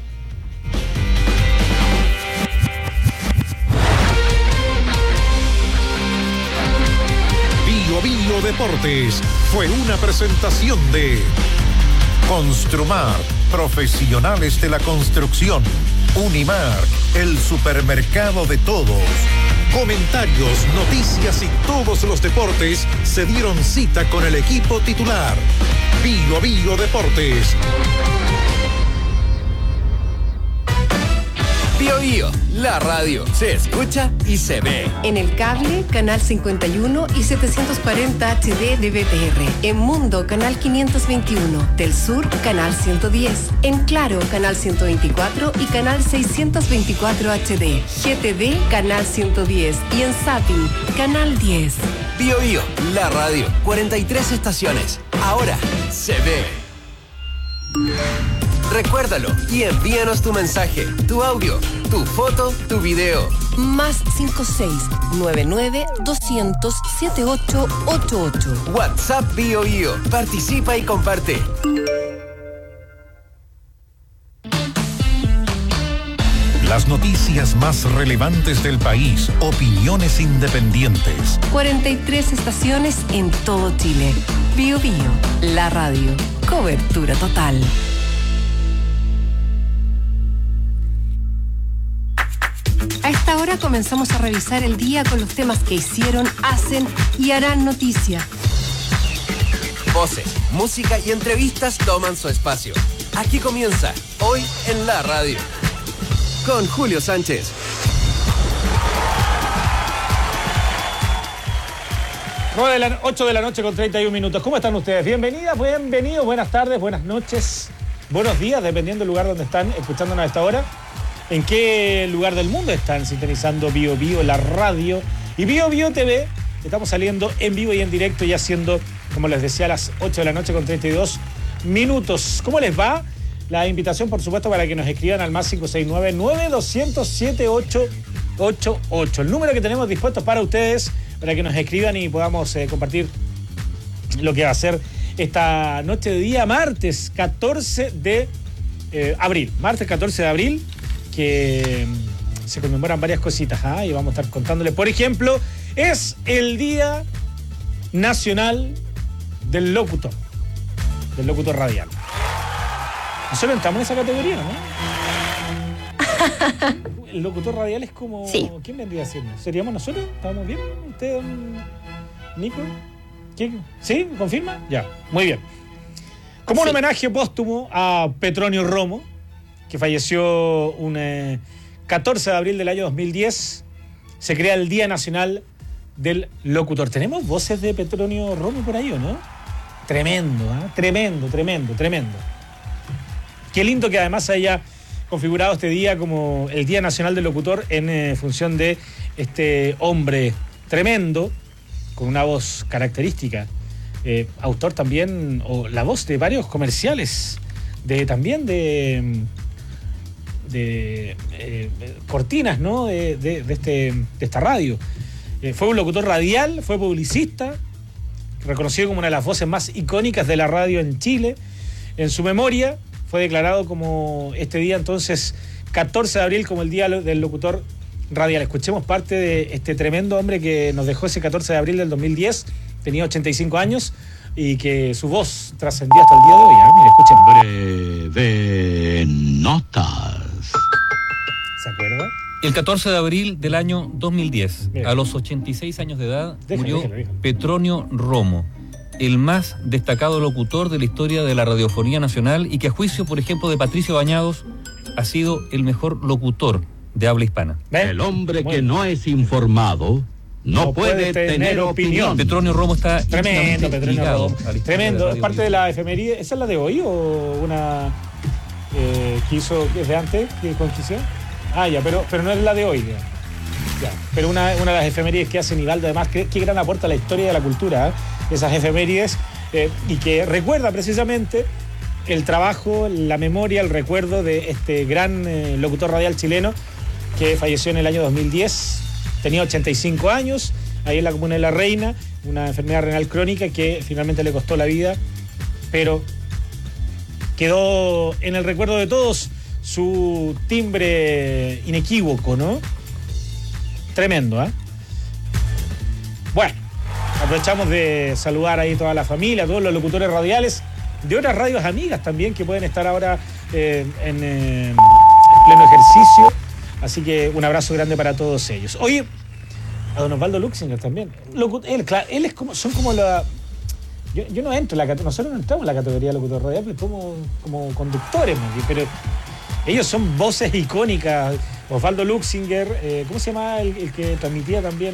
S3: Bio Deportes fue una presentación de Construmar, profesionales de la construcción. Unimark, el supermercado de todos. Comentarios, noticias y todos los deportes se dieron cita con el equipo titular. Bio Deportes.
S4: Bio Bio, la radio se escucha y se ve.
S2: En el cable, canal 51 y 740 HD de BTR. En Mundo, canal 521. Del Sur, canal 110. En Claro, canal 124 y canal 624 HD. GTD, canal 110. Y en Zapping, canal 10.
S4: Bio Bio, la radio, 43 estaciones. Ahora se ve. Recuérdalo y envíanos tu mensaje, tu audio, tu foto, tu video.
S2: Más 56-99-200-7888.
S4: WhatsApp Bio Bio. Participa y comparte.
S3: Las noticias más relevantes del país, opiniones independientes.
S2: 43 estaciones en todo Chile. Bio Bio, la radio. Cobertura total. A esta hora comenzamos a revisar el día con los temas que hicieron, hacen y harán noticia.
S4: Voces, música y entrevistas toman su espacio. Aquí comienza, hoy en la radio. Con Julio Sánchez.
S17: De 8 de la noche con 31 minutos. ¿Cómo están ustedes? Bienvenidas, bienvenidos, buenas tardes, buenas noches, buenos días, dependiendo del lugar donde están escuchándonos a esta hora. ¿En qué lugar del mundo están sintonizando Bio Bio, la radio? Y Bio Bio TV, estamos saliendo en vivo y en directo y haciendo, como les decía, a las 8 de la noche con 32 minutos. ¿Cómo les va? La invitación, por supuesto, para que nos escriban al más 569-9200-7888. El número que tenemos dispuesto para ustedes, para que nos escriban y podamos compartir lo que va a ser esta noche de día, martes 14 de abril. Martes 14 de abril, que se conmemoran varias cositas, y vamos a estar contándole. Por ejemplo, es el Día Nacional del Locutor Radial. Nosotros entramos en esa categoría, ¿no? El locutor radial es como... Sí. ¿Quién vendría siendo? ¿Seríamos nosotros? ¿Estábamos bien? ¿Usted, Nico? ¿Quién? ¿Sí? ¿Confirma? Ya, muy bien. Como un homenaje póstumo a Petronio Romo, que falleció un 14 de abril del año 2010, se crea el Día Nacional del Locutor. ¿Tenemos voces de Petronio Romo por ahí o no? Tremendo, tremendo. Qué lindo que además haya configurado este día como el Día Nacional del Locutor en función de este hombre tremendo, con una voz característica. Autor también, o la voz de varios comerciales, de cortinas, ¿no? de esta radio. Fue un locutor radial, fue publicista, reconocido como una de las voces más icónicas de la radio en Chile. En su memoria fue declarado como este día, entonces, 14 de abril, como el Día del Locutor Radial. Escuchemos parte de este tremendo hombre que nos dejó ese 14 de abril del 2010, tenía 85 años, y que su voz trascendió hasta el día de hoy. Mira, escuchen.
S18: Breve notas.
S17: ¿Se acuerda?
S1: El 14 de abril del año 2010, a los 86 años de edad, murió Petronio Romo, el más destacado locutor de la historia de la radiofonía nacional y que, a juicio, por ejemplo, de Patricio Bañados, ha sido el mejor locutor de habla hispana.
S18: El hombre que no es informado no puede tener opinión.
S1: Petronio Romo está
S17: tremendo, tremendo. ¿Es parte de la efeméride? ¿Esa es la de hoy o una que hizo desde antes, que conquistó? Ya, pero no es la de hoy, digamos. Ya, pero una de las efemérides que hace Nivaldo, además, qué gran aporte a la historia de la cultura, esas efemérides, y que recuerda precisamente el trabajo, la memoria, el recuerdo de este gran locutor radial chileno que falleció en el año 2010. Tenía 85 años, ahí en la comuna de La Reina, una enfermedad renal crónica que finalmente le costó la vida, pero quedó en el recuerdo de todos su timbre inequívoco, ¿no? Tremendo, ¿eh? Bueno, aprovechamos de saludar ahí toda la familia, a todos los locutores radiales de otras radios amigas también que pueden estar ahora en pleno ejercicio. Así que un abrazo grande para todos ellos. Oye, a don Osvaldo Luxinger también. Él es como, son como la... Yo no entro en la categoría, nosotros no entramos en la categoría de locutor radial, pero como conductores, pero ellos son voces icónicas. Osvaldo Luxinger, ¿cómo se llama el que transmitía también?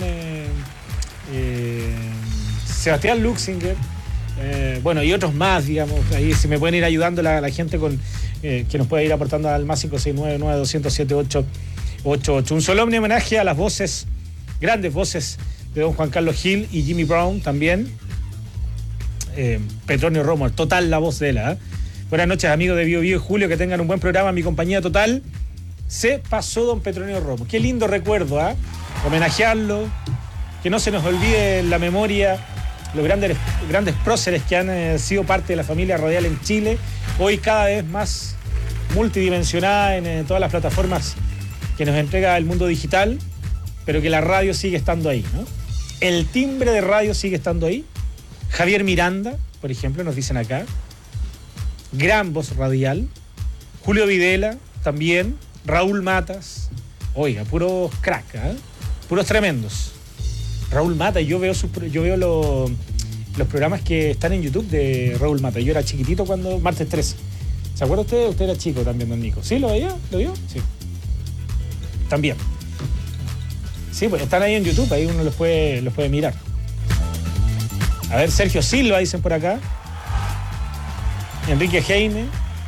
S17: Sebastián Luxinger, bueno, y otros más, digamos. Ahí si me pueden ir ayudando la gente con que nos puede ir aportando al más 569-9207-888. Un solemne homenaje a las voces, grandes voces de don Juan Carlos Gil y Jimmy Brown también. Petronio Romo, total la voz de él. Buenas noches, amigos de Bio Bio y Julio, que tengan un buen programa. Mi compañía total se pasó don Petronio Romo. Qué lindo recuerdo, homenajearlo, que no se nos olvide en la memoria los grandes próceres que han sido parte de la familia radial en Chile, hoy cada vez más multidimensionada en todas las plataformas que nos entrega el mundo digital, pero que la radio sigue estando ahí, ¿no? El timbre de radio sigue estando ahí. Javier Miranda, por ejemplo, nos dicen acá, gran voz radial. Julio Videla también. Raúl Matas, oiga, puros crack, puros tremendos. Raúl Matas, yo veo los programas que están en YouTube de Raúl Matas. Yo era chiquitito cuando Martes 13. ¿Se acuerda usted? Usted era chico también, don Nico. ¿Sí? ¿Lo veía? ¿Lo vio? Sí. También. Sí, pues están ahí en YouTube, ahí uno los puede mirar. A ver, Sergio Silva, dicen por acá. Enrique Heine.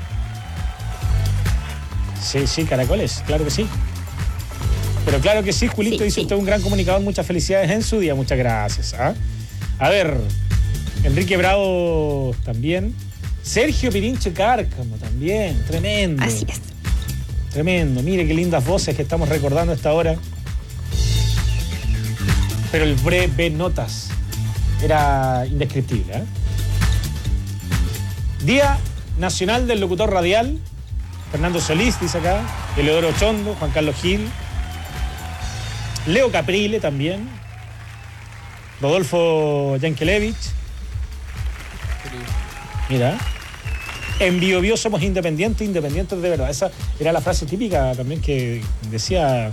S17: Sí, Caracoles, claro que sí. Pero claro que sí, Julito, sí, dice usted un gran comunicador, muchas felicidades en su día, muchas gracias. A ver, Enrique Bravo también. Sergio Pirinche Cárcamo también, tremendo.
S19: Así es.
S17: Tremendo, mire qué lindas voces que estamos recordando a esta hora. Pero el breve notas era indescriptible. Día Nacional del Locutor Radial. Fernando Solís, dice acá. Eleodoro Chondo, Juan Carlos Gil. Leo Caprile también. Rodolfo Yankelevich. Mira. En Bio Bio somos independientes de verdad. Esa era la frase típica también que decía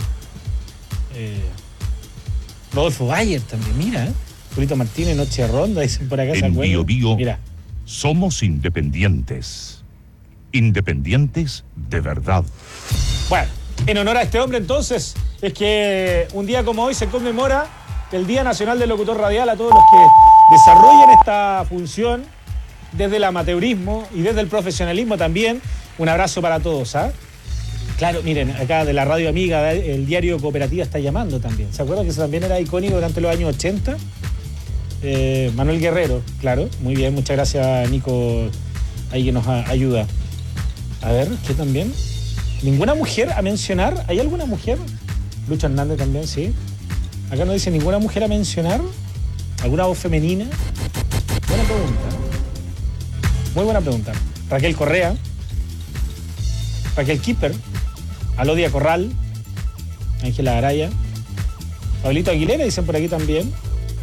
S17: Rodolfo Bayer también. Mira, Julito Martínez, Noche de Ronda, dicen por acá.
S15: En Bio Bio
S17: mira,
S15: somos independientes. Independientes de verdad.
S17: Bueno, en honor a este hombre entonces, es que un día como hoy se conmemora el Día Nacional del Locutor Radial. A todos los que desarrollen esta función desde el amateurismo y desde el profesionalismo también, un abrazo para todos. Claro, miren, acá de la radio amiga, el diario Cooperativa está llamando también. ¿Se acuerdan que eso también era icónico durante los años 80? Manuel Guerrero, claro, muy bien, muchas gracias Nico, ahí que nos ayuda. A ver, ¿qué también? ¿Ninguna mujer a mencionar? ¿Hay alguna mujer? Lucho Hernández también, sí. Acá no dice ninguna mujer a mencionar. ¿Alguna voz femenina? Buena pregunta. Muy buena pregunta. Raquel Correa. Raquel Kipper. Alodia Corral. Ángela Araya. Pablito Aguilera, dicen por aquí también.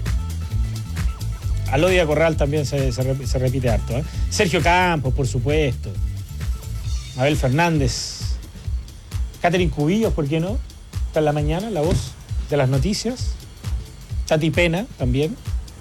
S17: Alodia Corral también se repite harto. Sergio Campos, por supuesto. Abel Fernández. Catherine Cubillos, ¿por qué no? Está en la mañana, la voz de las noticias. Chati Pena también.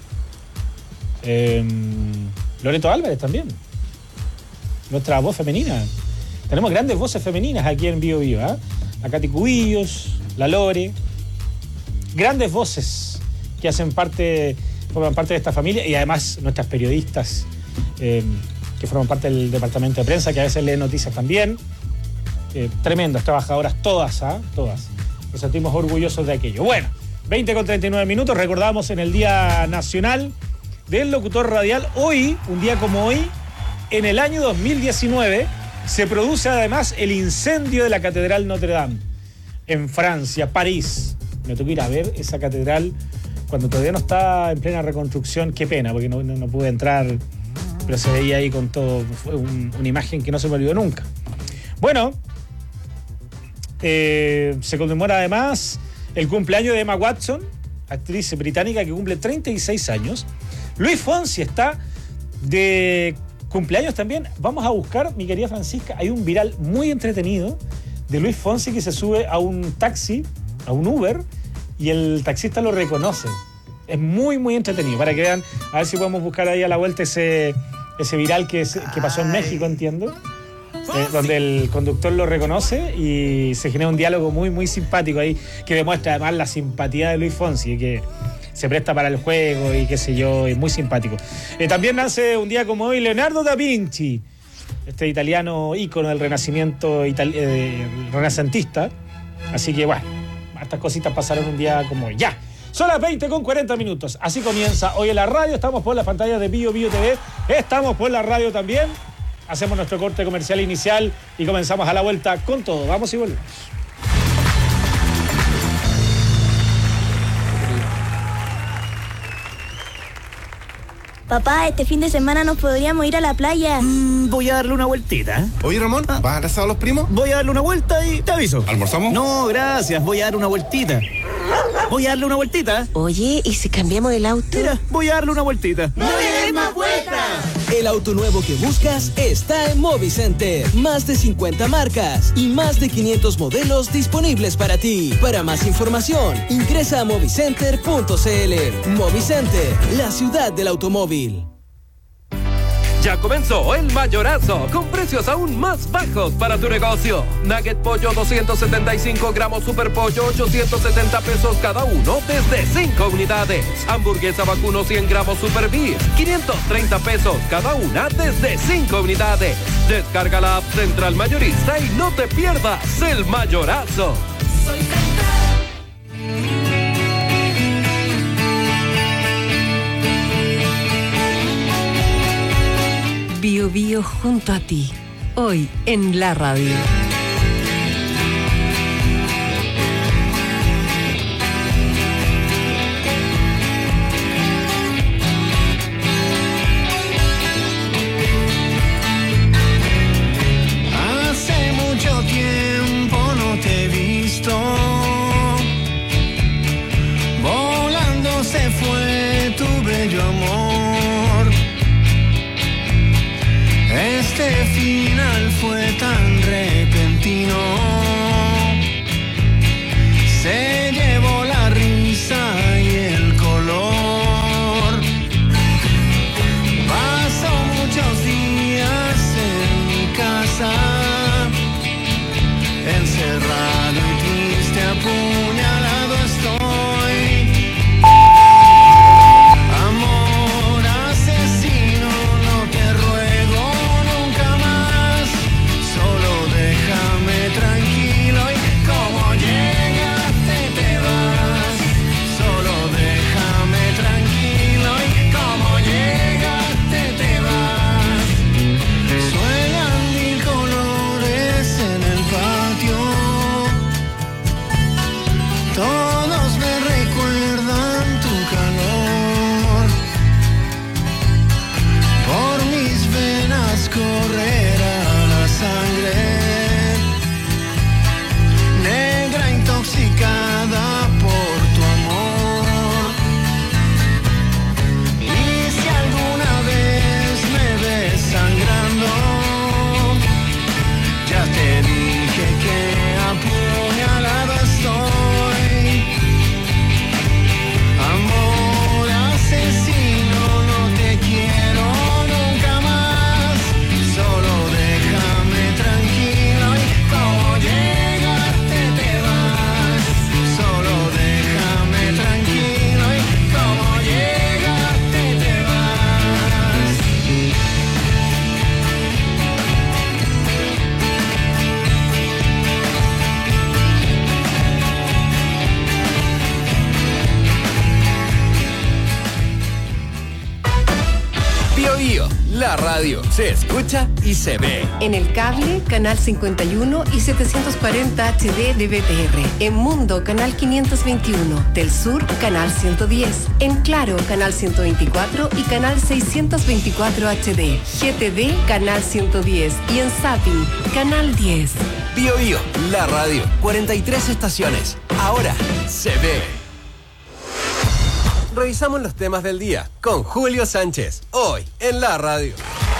S17: Loreto Álvarez también. Nuestra voz femenina. Tenemos grandes voces femeninas aquí en Bio Bio. La Katy Cubillos, la Lore. Grandes voces que forman parte de esta familia, y además nuestras periodistas que forman parte del departamento de prensa, que a veces leen noticias también. Tremendas trabajadoras, todas, todas. nos sentimos orgullosos de aquello. Bueno, 20:39, recordamos en el Día Nacional del Locutor Radial. Hoy, un día como hoy, en el año 2019, se produce además el incendio de la Catedral Notre Dame, en Francia, París. Me tocó ir a ver esa catedral cuando todavía no está en plena reconstrucción. Qué pena, porque no pude entrar, pero se veía ahí con todo. Fue una imagen que no se me olvidó nunca. Bueno, se conmemora además el cumpleaños de Emma Watson, actriz británica que cumple 36 años. Luis Fonsi está de cumpleaños también. Vamos a buscar, mi querida Francisca, hay un viral muy entretenido de Luis Fonsi que se sube a un taxi, a un Uber, y el taxista lo reconoce. Es muy, muy entretenido, para que vean, a ver si podemos buscar ahí a la vuelta ese viral que pasó en México, entiendo, donde el conductor lo reconoce y se genera un diálogo muy, muy simpático ahí, que demuestra además la simpatía de Luis Fonsi, que se presta para el juego y qué sé yo, es muy simpático. También nace un día como hoy Leonardo da Vinci, este italiano ícono del renacimiento renacentista. Así que bueno, estas cositas pasaron un día como hoy. Ya, son las 20:40. Así comienza hoy en la radio. Estamos por las pantallas de Bio TV. Estamos por la radio también. Hacemos nuestro corte comercial inicial y comenzamos a la vuelta con todo. Vamos y volvemos.
S19: Papá, este fin de semana nos podríamos ir a la playa.
S20: Voy a darle una vueltita.
S21: Oye, Ramón, ¿vas a abrazar a los primos?
S20: Voy a darle una vuelta y te aviso.
S21: ¿Almorzamos?
S20: No, gracias. Voy a darle una vueltita. Voy a darle una vueltita.
S22: Oye, ¿y si cambiamos el auto?
S20: Mira, voy a darle una vueltita.
S22: ¡No le des más vueltas!
S23: El auto nuevo que buscas está en Movicenter. Más de 50 marcas y más de 500 modelos disponibles para ti. Para más información, ingresa a movicenter.cl. Movicenter, la ciudad del automóvil.
S24: Ya comenzó el mayorazo, con precios aún más bajos para tu negocio. Nugget pollo 275 gramos super pollo, 870 pesos cada uno desde 5 unidades. Hamburguesa vacuno 100 gramos super beef, 530 pesos cada una desde 5 unidades. Descarga la app Central Mayorista y no te pierdas el mayorazo. Soy
S2: Bio Bio junto a ti, hoy en la radio.
S25: Hace mucho tiempo no te he visto. Volando se fue tu bello amor. Este final fue tan repentino.
S4: la radio se escucha y se ve.
S2: En el cable, canal 51 y 740 HD de BTR. En Mundo, canal 521. Del Sur, canal 110. En Claro, canal 124 y canal 624 HD. GTV, canal 110. Y en Zapping, canal 10.
S4: Bio Bio, la radio. 43 estaciones. Ahora se ve. Revisamos los temas del día con Julio Sánchez. Hoy en la radio.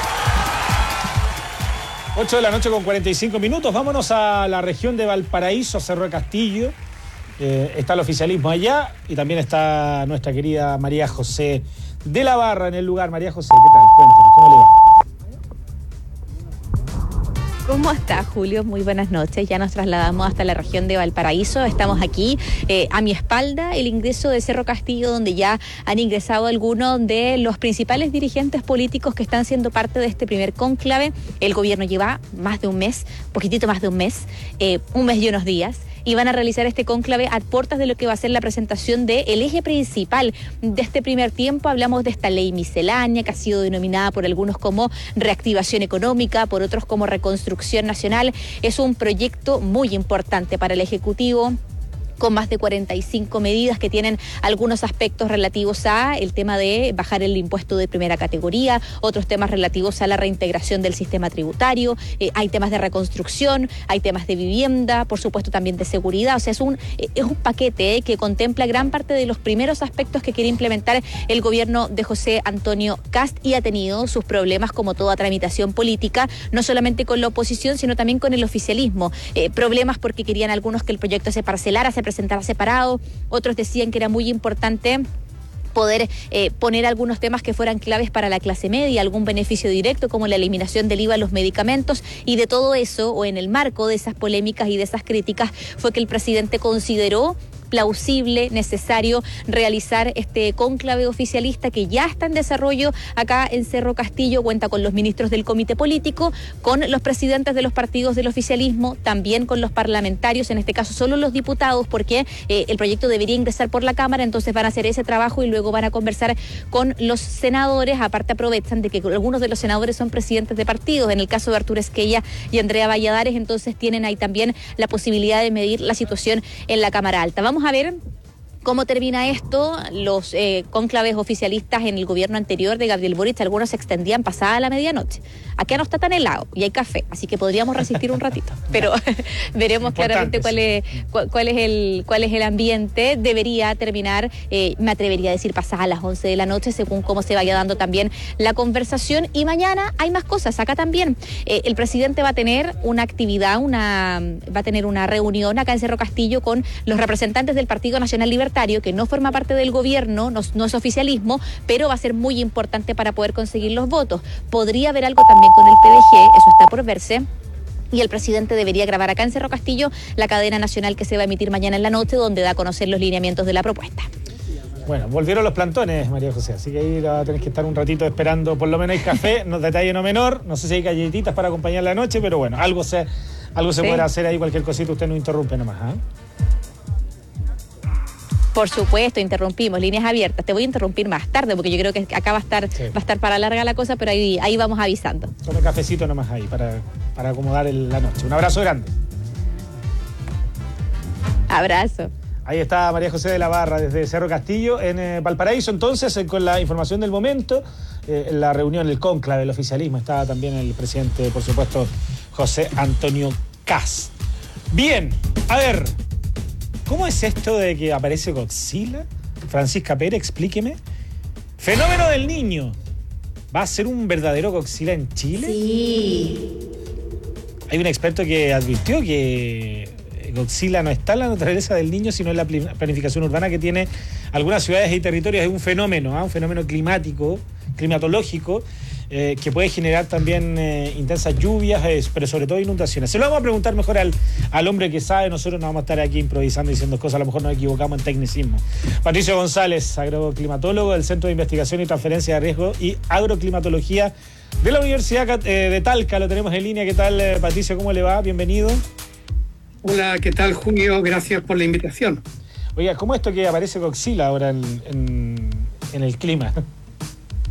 S17: 8 de la noche con 45 minutos. Vámonos a la región de Valparaíso, Cerro de Castillo. Está el oficialismo allá y también está nuestra querida María José de la Barra en el lugar. María José, ¿qué tal? Cuéntanos, ¿cómo le va?
S7: ¿Cómo está, Julio? Muy buenas noches. Ya nos trasladamos hasta la región de Valparaíso. Estamos aquí, a mi espalda, el ingreso de Cerro Castillo, donde ya han ingresado algunos de los principales dirigentes políticos que están siendo parte de este primer cónclave. El gobierno lleva más de un mes, poquitito más de un mes y unos días. Y van a realizar este cónclave a puertas de lo que va a ser la presentación del eje principal de este primer tiempo. Hablamos de esta ley miscelánea que ha sido denominada por algunos como reactivación económica, por otros como reconstrucción nacional. Es un proyecto muy importante para el Ejecutivo, con más de 45 medidas que tienen algunos aspectos relativos a el tema de bajar el impuesto de primera categoría, otros temas relativos a la reintegración del sistema tributario, hay temas de reconstrucción, hay temas de vivienda, por supuesto también de seguridad. O sea, es un paquete que contempla gran parte de los primeros aspectos que quiere implementar el gobierno de José Antonio Kast, y ha tenido sus problemas como toda tramitación política, no solamente con la oposición, sino también con el oficialismo. Problemas porque querían algunos que el proyecto se parcelara, se presentara separado, otros decían que era muy importante poder poner algunos temas que fueran claves para la clase media, algún beneficio directo como la eliminación del IVA a los medicamentos, y de todo eso, o en el marco de esas polémicas y de esas críticas, fue que el presidente consideró plausible, necesario realizar este cónclave oficialista que ya está en desarrollo acá en Cerro Castillo. Cuenta con los ministros del comité político, con los presidentes de los partidos del oficialismo, también con los parlamentarios, en este caso solo los diputados, porque el proyecto debería ingresar por la Cámara, entonces van a hacer ese trabajo y luego van a conversar con los senadores. Aparte aprovechan de que algunos de los senadores son presidentes de partidos, en el caso de Arturo Esquella y Andrea Valladares, entonces tienen ahí también la posibilidad de medir la situación en la Cámara Alta. Vamos a ver cómo termina esto. Los cónclaves oficialistas en el gobierno anterior de Gabriel Boric, algunos se extendían pasada la medianoche. Acá no está tan helado y hay café, así que podríamos resistir un ratito, pero veremos claramente cuál es el ambiente. Debería terminar, me atrevería a decir, pasada las 11 de la noche, según cómo se vaya dando también la conversación. Y mañana hay más cosas. Acá también el presidente va a tener una actividad, va a tener una reunión acá en Cerro Castillo con los representantes del Partido Nacional Libertario, que no forma parte del gobierno, no es oficialismo, pero va a ser muy importante para poder conseguir los votos. Podría haber algo también con el PDG, eso está por verse. Y el presidente debería grabar acá en Cerro Castillo la cadena nacional que se va a emitir mañana en la noche, donde da a conocer los lineamientos de la propuesta.
S17: Bueno, volvieron los plantones, María José, así que ahí la tenés que estar un ratito esperando. Por lo menos hay café, no detalle no menor. No sé si hay galletitas para acompañar la noche, pero bueno, algo se puede hacer ahí, cualquier cosita, usted no interrumpe nomás, ¿eh?
S7: Por supuesto, interrumpimos, líneas abiertas. Te voy a interrumpir más tarde porque yo creo que acá va a estar para larga la cosa, pero ahí vamos avisando.
S17: Tome cafecito nomás ahí para acomodar la noche. Un abrazo grande.
S7: Abrazo.
S17: Ahí está María José de la Barra desde Cerro Castillo en Valparaíso. Entonces, con la información del momento, la reunión, el cónclave, el oficialismo, estaba también el presidente, por supuesto, José Antonio Kast. Bien, a ver, ¿cómo es esto de que aparece Godzilla? Francisca Pérez, explíqueme. Fenómeno del Niño. ¿Va a ser un verdadero Godzilla en Chile?
S7: Sí.
S17: Hay un experto que advirtió que Godzilla no está en la naturaleza del niño, sino en la planificación urbana que tiene algunas ciudades y territorios. Es un fenómeno climatológico, que puede generar también intensas lluvias, pero sobre todo inundaciones. Se lo vamos a preguntar mejor al hombre que sabe. Nosotros no vamos a estar aquí improvisando diciendo cosas, a lo mejor nos equivocamos en tecnicismo. Patricio González, agroclimatólogo del Centro de Investigación y Transferencia de Riesgo y Agroclimatología de la Universidad de Talca. Lo tenemos en línea. ¿Qué tal, Patricio? ¿Cómo le va? Bienvenido.
S8: Hola, ¿qué tal, Julio? Gracias por la invitación.
S17: Oiga, ¿cómo esto que aparece Godzilla ahora en el clima?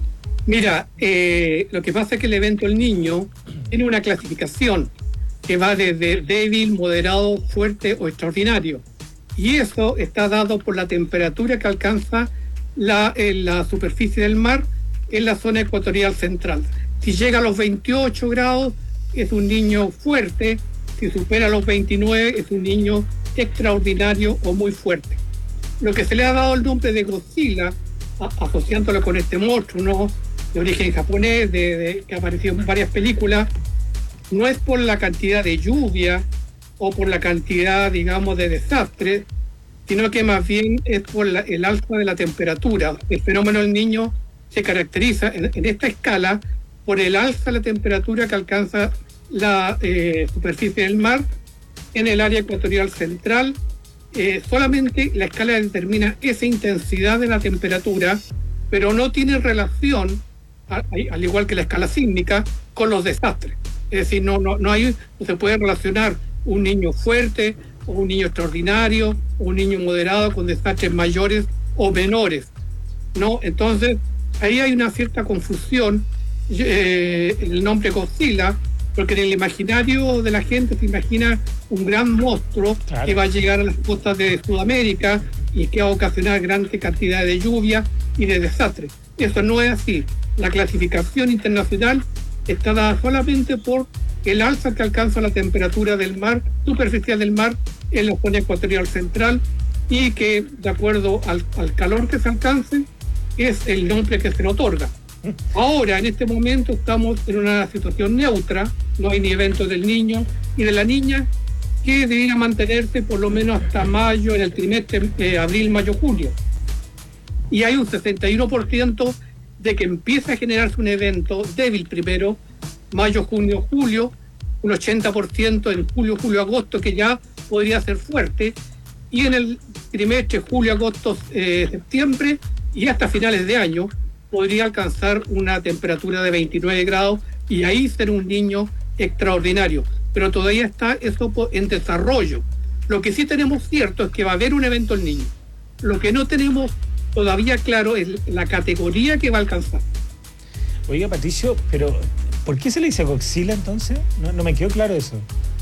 S8: Mira, lo que pasa es que el evento El Niño tiene una clasificación que va desde débil, moderado, fuerte o extraordinario. Y eso está dado por la temperatura que alcanza la superficie del mar en la zona ecuatorial central. Si llega a los 28 grados, es un niño fuerte. Si supera los 29, es un niño extraordinario o muy fuerte. Lo que se le ha dado el nombre de Godzilla, asociándolo con este monstruo, ¿no?, de origen japonés, que ha aparecido en varias películas, no es por la cantidad de lluvia o por la cantidad, digamos, de desastres, sino que más bien es por el alza de la temperatura. El fenómeno del Niño se caracteriza en esta escala por el alza de la temperatura que alcanza la superficie del mar en el área ecuatorial central. Solamente la escala determina esa intensidad de la temperatura, pero no tiene relación, al igual que la escala sísmica, con los desastres. Es decir, no se puede relacionar un niño fuerte o un niño extraordinario o un niño moderado con desastres mayores o menores, ¿no? Entonces, ahí hay una cierta confusión. El nombre Godzilla, porque en el imaginario de la gente se imagina un gran monstruo, claro, que va a llegar a las costas de Sudamérica y que va a ocasionar grandes cantidades de lluvia y de desastres. Eso no es así. La clasificación internacional está dada solamente por el alza que alcanza la temperatura del mar, superficial del mar, en la zona ecuatorial central, y que, de acuerdo al calor que se alcance, es el nombre que se le otorga. Ahora, en este momento, estamos en una situación neutra, no hay ni eventos del niño y de la niña, que debería mantenerse por lo menos hasta mayo, en el trimestre abril, mayo, julio. Y hay un 61% de que empieza a generarse un evento débil primero, mayo, junio, julio, un 80% en julio, agosto, que ya podría ser fuerte, y en el trimestre julio, agosto, septiembre y hasta finales de año podría alcanzar una temperatura de 29 grados y ahí ser un niño extraordinario. Pero todavía está eso en desarrollo. Lo que sí tenemos cierto es que va a haber un evento El Niño. Lo que no tenemos todavía claro es la categoría que va a alcanzar.
S17: Oiga, Patricio, pero ¿por qué se le dice Godzilla entonces? No me quedó claro eso.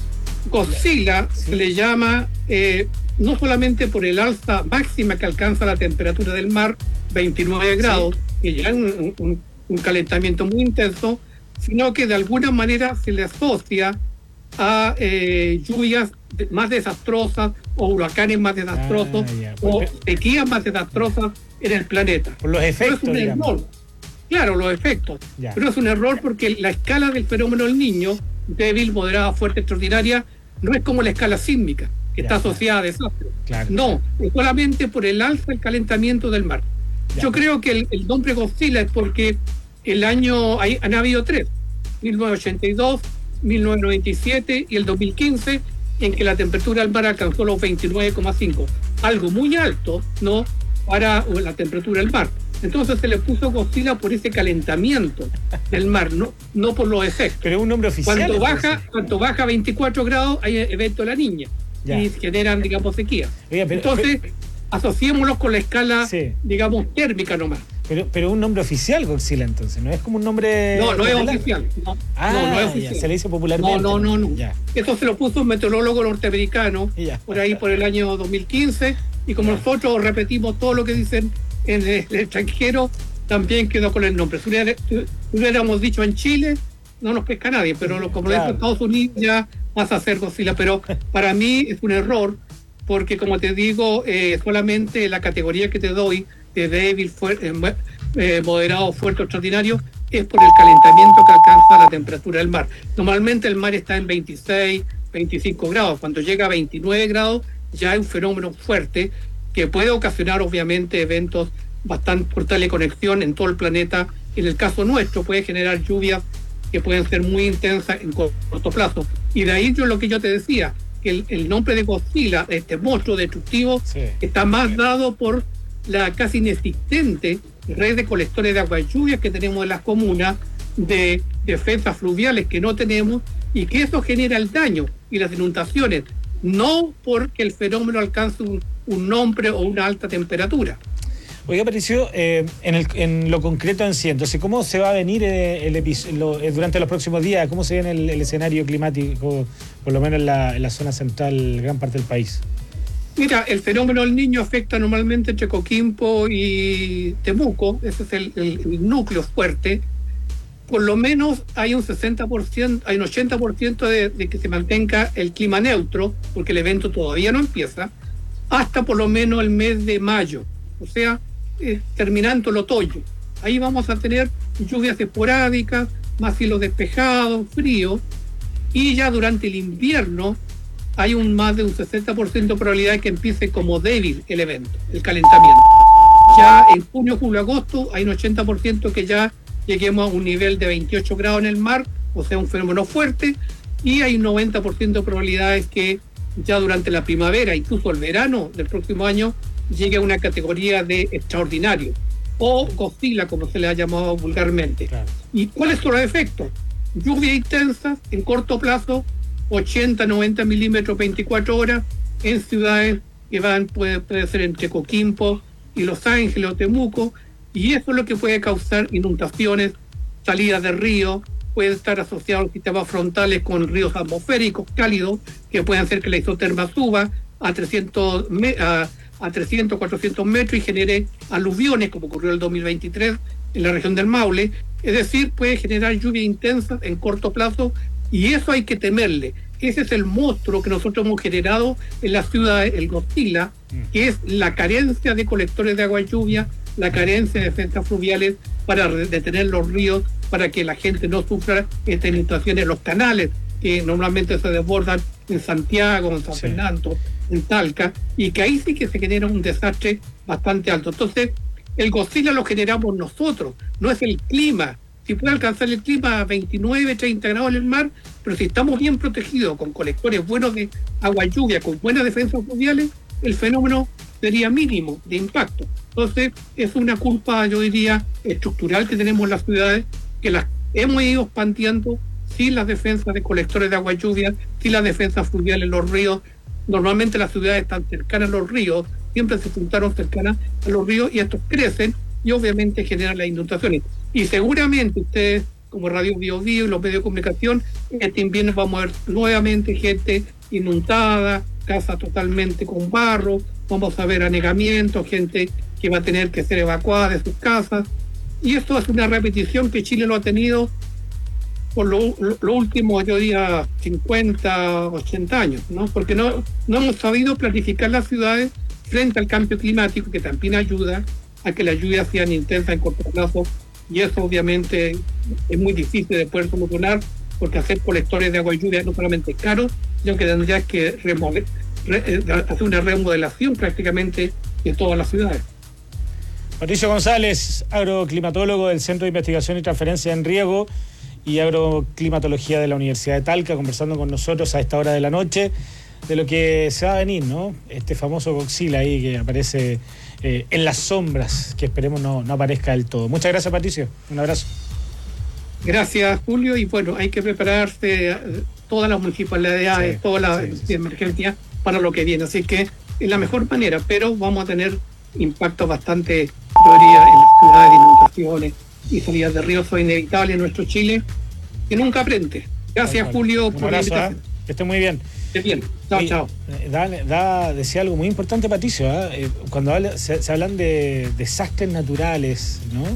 S8: Godzilla se le llama no solamente por el alza máxima que alcanza la temperatura del mar, 29 grados, que ya es un calentamiento muy intenso, sino que de alguna manera se le asocia a lluvias más desastrosas o huracanes más desastrosos o sequías más desastrosas en el planeta.
S17: Por los efectos,
S8: pero es un error. Claro, los efectos. Pero es un error porque la escala del fenómeno del Niño, débil, moderada, fuerte, extraordinaria, no es como la escala sísmica, que está asociada a desastres. No, es solamente por el alza del calentamiento del mar. Yo creo que el nombre Godzilla es porque han habido tres: 1982, 1997 y el 2015, en que la temperatura del mar alcanzó los 29,5, algo muy alto, ¿no?, para la temperatura del mar. Entonces se le puso Godzilla por ese calentamiento del mar, no por los efectos.
S17: Pero es un nombre oficial.
S8: Cuando baja a 24 grados hay evento de la niña y generan, digamos, sequía. Entonces, asociémoslos con la escala, digamos, térmica nomás.
S17: Pero un nombre oficial Godzilla, entonces, ¿no es como un nombre...?
S8: No es oficial. No es oficial.
S17: Se le dice popularmente.
S8: No. Eso se lo puso un meteorólogo norteamericano por ahí por el año 2015, y como nosotros repetimos todo lo que dicen en el extranjero, también quedó con el nombre. Si hubiéramos dicho en Chile, no nos pesca nadie, pero como lo dijo Estados Unidos, ya vas a hacer Godzilla. Pero para mí es un error, porque como te digo, solamente la categoría que te doy de débil, moderado, fuerte, extraordinario, es por el calentamiento que alcanza la temperatura del mar. Normalmente el mar está en 26, 25 grados. Cuando llega a 29 grados ya es un fenómeno fuerte que puede ocasionar obviamente eventos bastante portales de conexión en todo el planeta. En el caso nuestro puede generar lluvias que pueden ser muy intensas en corto plazo. Y de ahí lo que yo te decía, que el nombre de Godzilla, este monstruo destructivo, está más dado por la casi inexistente red de colectores de agua de lluvia que tenemos en las comunas, de defensas fluviales que no tenemos, y que eso genera el daño y las inundaciones, no porque el fenómeno alcance un nombre o una alta temperatura.
S17: Oiga, Patricio, en lo concreto en sí, entonces, ¿cómo se va a venir durante los próximos días? ¿Cómo se viene el escenario climático, por lo menos en la zona central, gran parte del país?
S8: Mira, el fenómeno del Niño afecta normalmente entre Coquimbo y Temuco, ese es el núcleo fuerte. Por lo menos hay un 60%, hay un 80% de que se mantenga el clima neutro, porque el evento todavía no empieza, hasta por lo menos el mes de mayo, o sea, terminando el otoño. Ahí vamos a tener lluvias esporádicas, más cielos despejados, frío, y ya durante el invierno hay más de un 60% de probabilidad de que empiece como débil el evento, el calentamiento. Ya en junio, julio, agosto hay un 80% que ya lleguemos a un nivel de 28 grados en el mar, o sea, un fenómeno fuerte, y hay un 90% de probabilidades que ya durante la primavera, incluso el verano del próximo año, llegue a una categoría de extraordinario, o Godzilla, como se le ha llamado vulgarmente. Claro. ¿Y cuáles son los efectos? Lluvias intensas en corto plazo, 80-90 milímetros 24 horas, en ciudades que puede ser entre Coquimbo y Los Ángeles o Temuco, y eso es lo que puede causar inundaciones, salidas de ríos, puede estar asociado a los sistemas frontales con ríos atmosféricos cálidos, que pueden hacer que la isoterma suba a 300, 400 metros y genere aluviones, como ocurrió en el 2023 en la región del Maule. Es decir, puede generar lluvias intensas en corto plazo, y eso hay que temerle. Ese es el monstruo que nosotros hemos generado en la ciudad, el Godzilla, que es la carencia de colectores de agua y lluvia, la carencia de defensas fluviales para detener los ríos, para que la gente no sufra estas inundaciones en los canales, que normalmente se desbordan en Santiago, en San Fernando, en Talca, y que ahí sí que se genera un desastre bastante alto. Entonces, el Godzilla lo generamos nosotros, no es el clima. Si puede alcanzar el clima a 29, 30 grados en el mar, pero si estamos bien protegidos, con colectores buenos de agua y lluvia, con buenas defensas fluviales, el fenómeno sería mínimo de impacto. Entonces, es una culpa, yo diría, estructural que tenemos en las ciudades, que las hemos ido expandiendo sin las defensas de colectores de agua y lluvia, sin las defensas fluviales en los ríos. Normalmente las ciudades están cercanas a los ríos, siempre se juntaron cercanas a los ríos, y estos crecen y obviamente generan las inundaciones. Y seguramente ustedes, como Radio Bio Bio y los medios de comunicación, este invierno vamos a ver nuevamente gente inundada, casas totalmente con barro, vamos a ver anegamientos, gente que va a tener que ser evacuada de sus casas. Y esto es una repetición que Chile lo ha tenido por lo último, yo diría, 50, 80 años, ¿no? Porque no hemos sabido planificar las ciudades frente al cambio climático, que también ayuda a que las lluvias sean intensas en corto plazo, y eso obviamente es muy difícil de poder solucionar, porque hacer colectores de agua y lluvia no solamente es caro, sino que tendría que hacer una remodelación prácticamente de todas las ciudades.
S17: Patricio González, agroclimatólogo del Centro de Investigación y Transferencia en Riego y Agroclimatología de la Universidad de Talca, conversando con nosotros a esta hora de la noche de lo que se va a venir, ¿no? Este famoso Godzilla ahí que aparece en las sombras, que esperemos no aparezca del todo. Muchas gracias, Patricio. Un abrazo.
S8: Gracias, Julio. Y bueno, hay que prepararse todas las municipalidades, todas las emergencias para lo que viene. Así que es la mejor manera, pero vamos a tener impactos bastante, yo diría, en las ciudades de inundaciones y salidas de ríos. Son inevitables en nuestro Chile, que nunca aprende. Gracias, Julio, por la invitación.
S17: Que esté muy bien.
S8: Bien, chao.
S17: Decía algo muy importante, Patricio, cuando se hablan de desastres naturales, ¿no?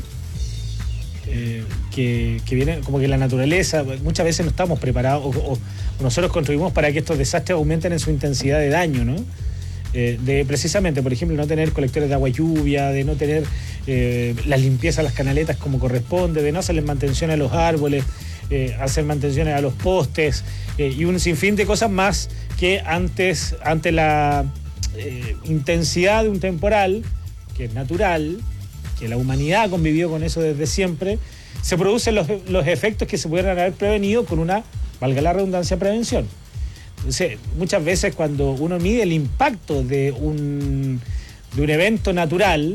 S17: Que vienen, como que la naturaleza, muchas veces no estamos preparados o nosotros contribuimos para que estos desastres aumenten en su intensidad de daño, ¿no? De precisamente, por ejemplo, no tener colectores de agua y lluvia, de no tener la limpieza de las canaletas como corresponde, de no hacerles mantención a los árboles, hacer mantenciones a los postes y un sinfín de cosas más que ante la intensidad de un temporal, que es natural, que la humanidad ha convivido con eso desde siempre, se producen los efectos que se pudieran haber prevenido con una, valga la redundancia, prevención. Entonces, muchas veces cuando uno mide el impacto de un evento natural,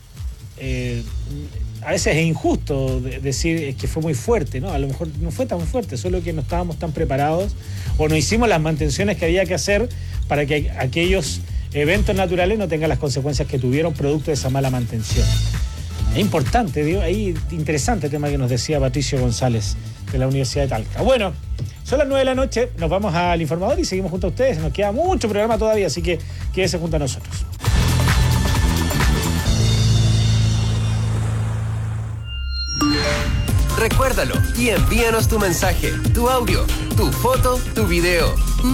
S17: a veces es injusto decir que fue muy fuerte, ¿no? A lo mejor no fue tan fuerte, solo que no estábamos tan preparados o no hicimos las mantenciones que había que hacer para que aquellos eventos naturales no tengan las consecuencias que tuvieron producto de esa mala mantención. Es importante, digo, ahí interesante el tema que nos decía Patricio González de la Universidad de Talca. Bueno, son las 9 de la noche, nos vamos al informador y seguimos junto a ustedes. Nos queda mucho programa todavía, así que quédese junto a nosotros.
S4: Recuérdalo y envíanos tu mensaje, tu audio, tu foto, tu video.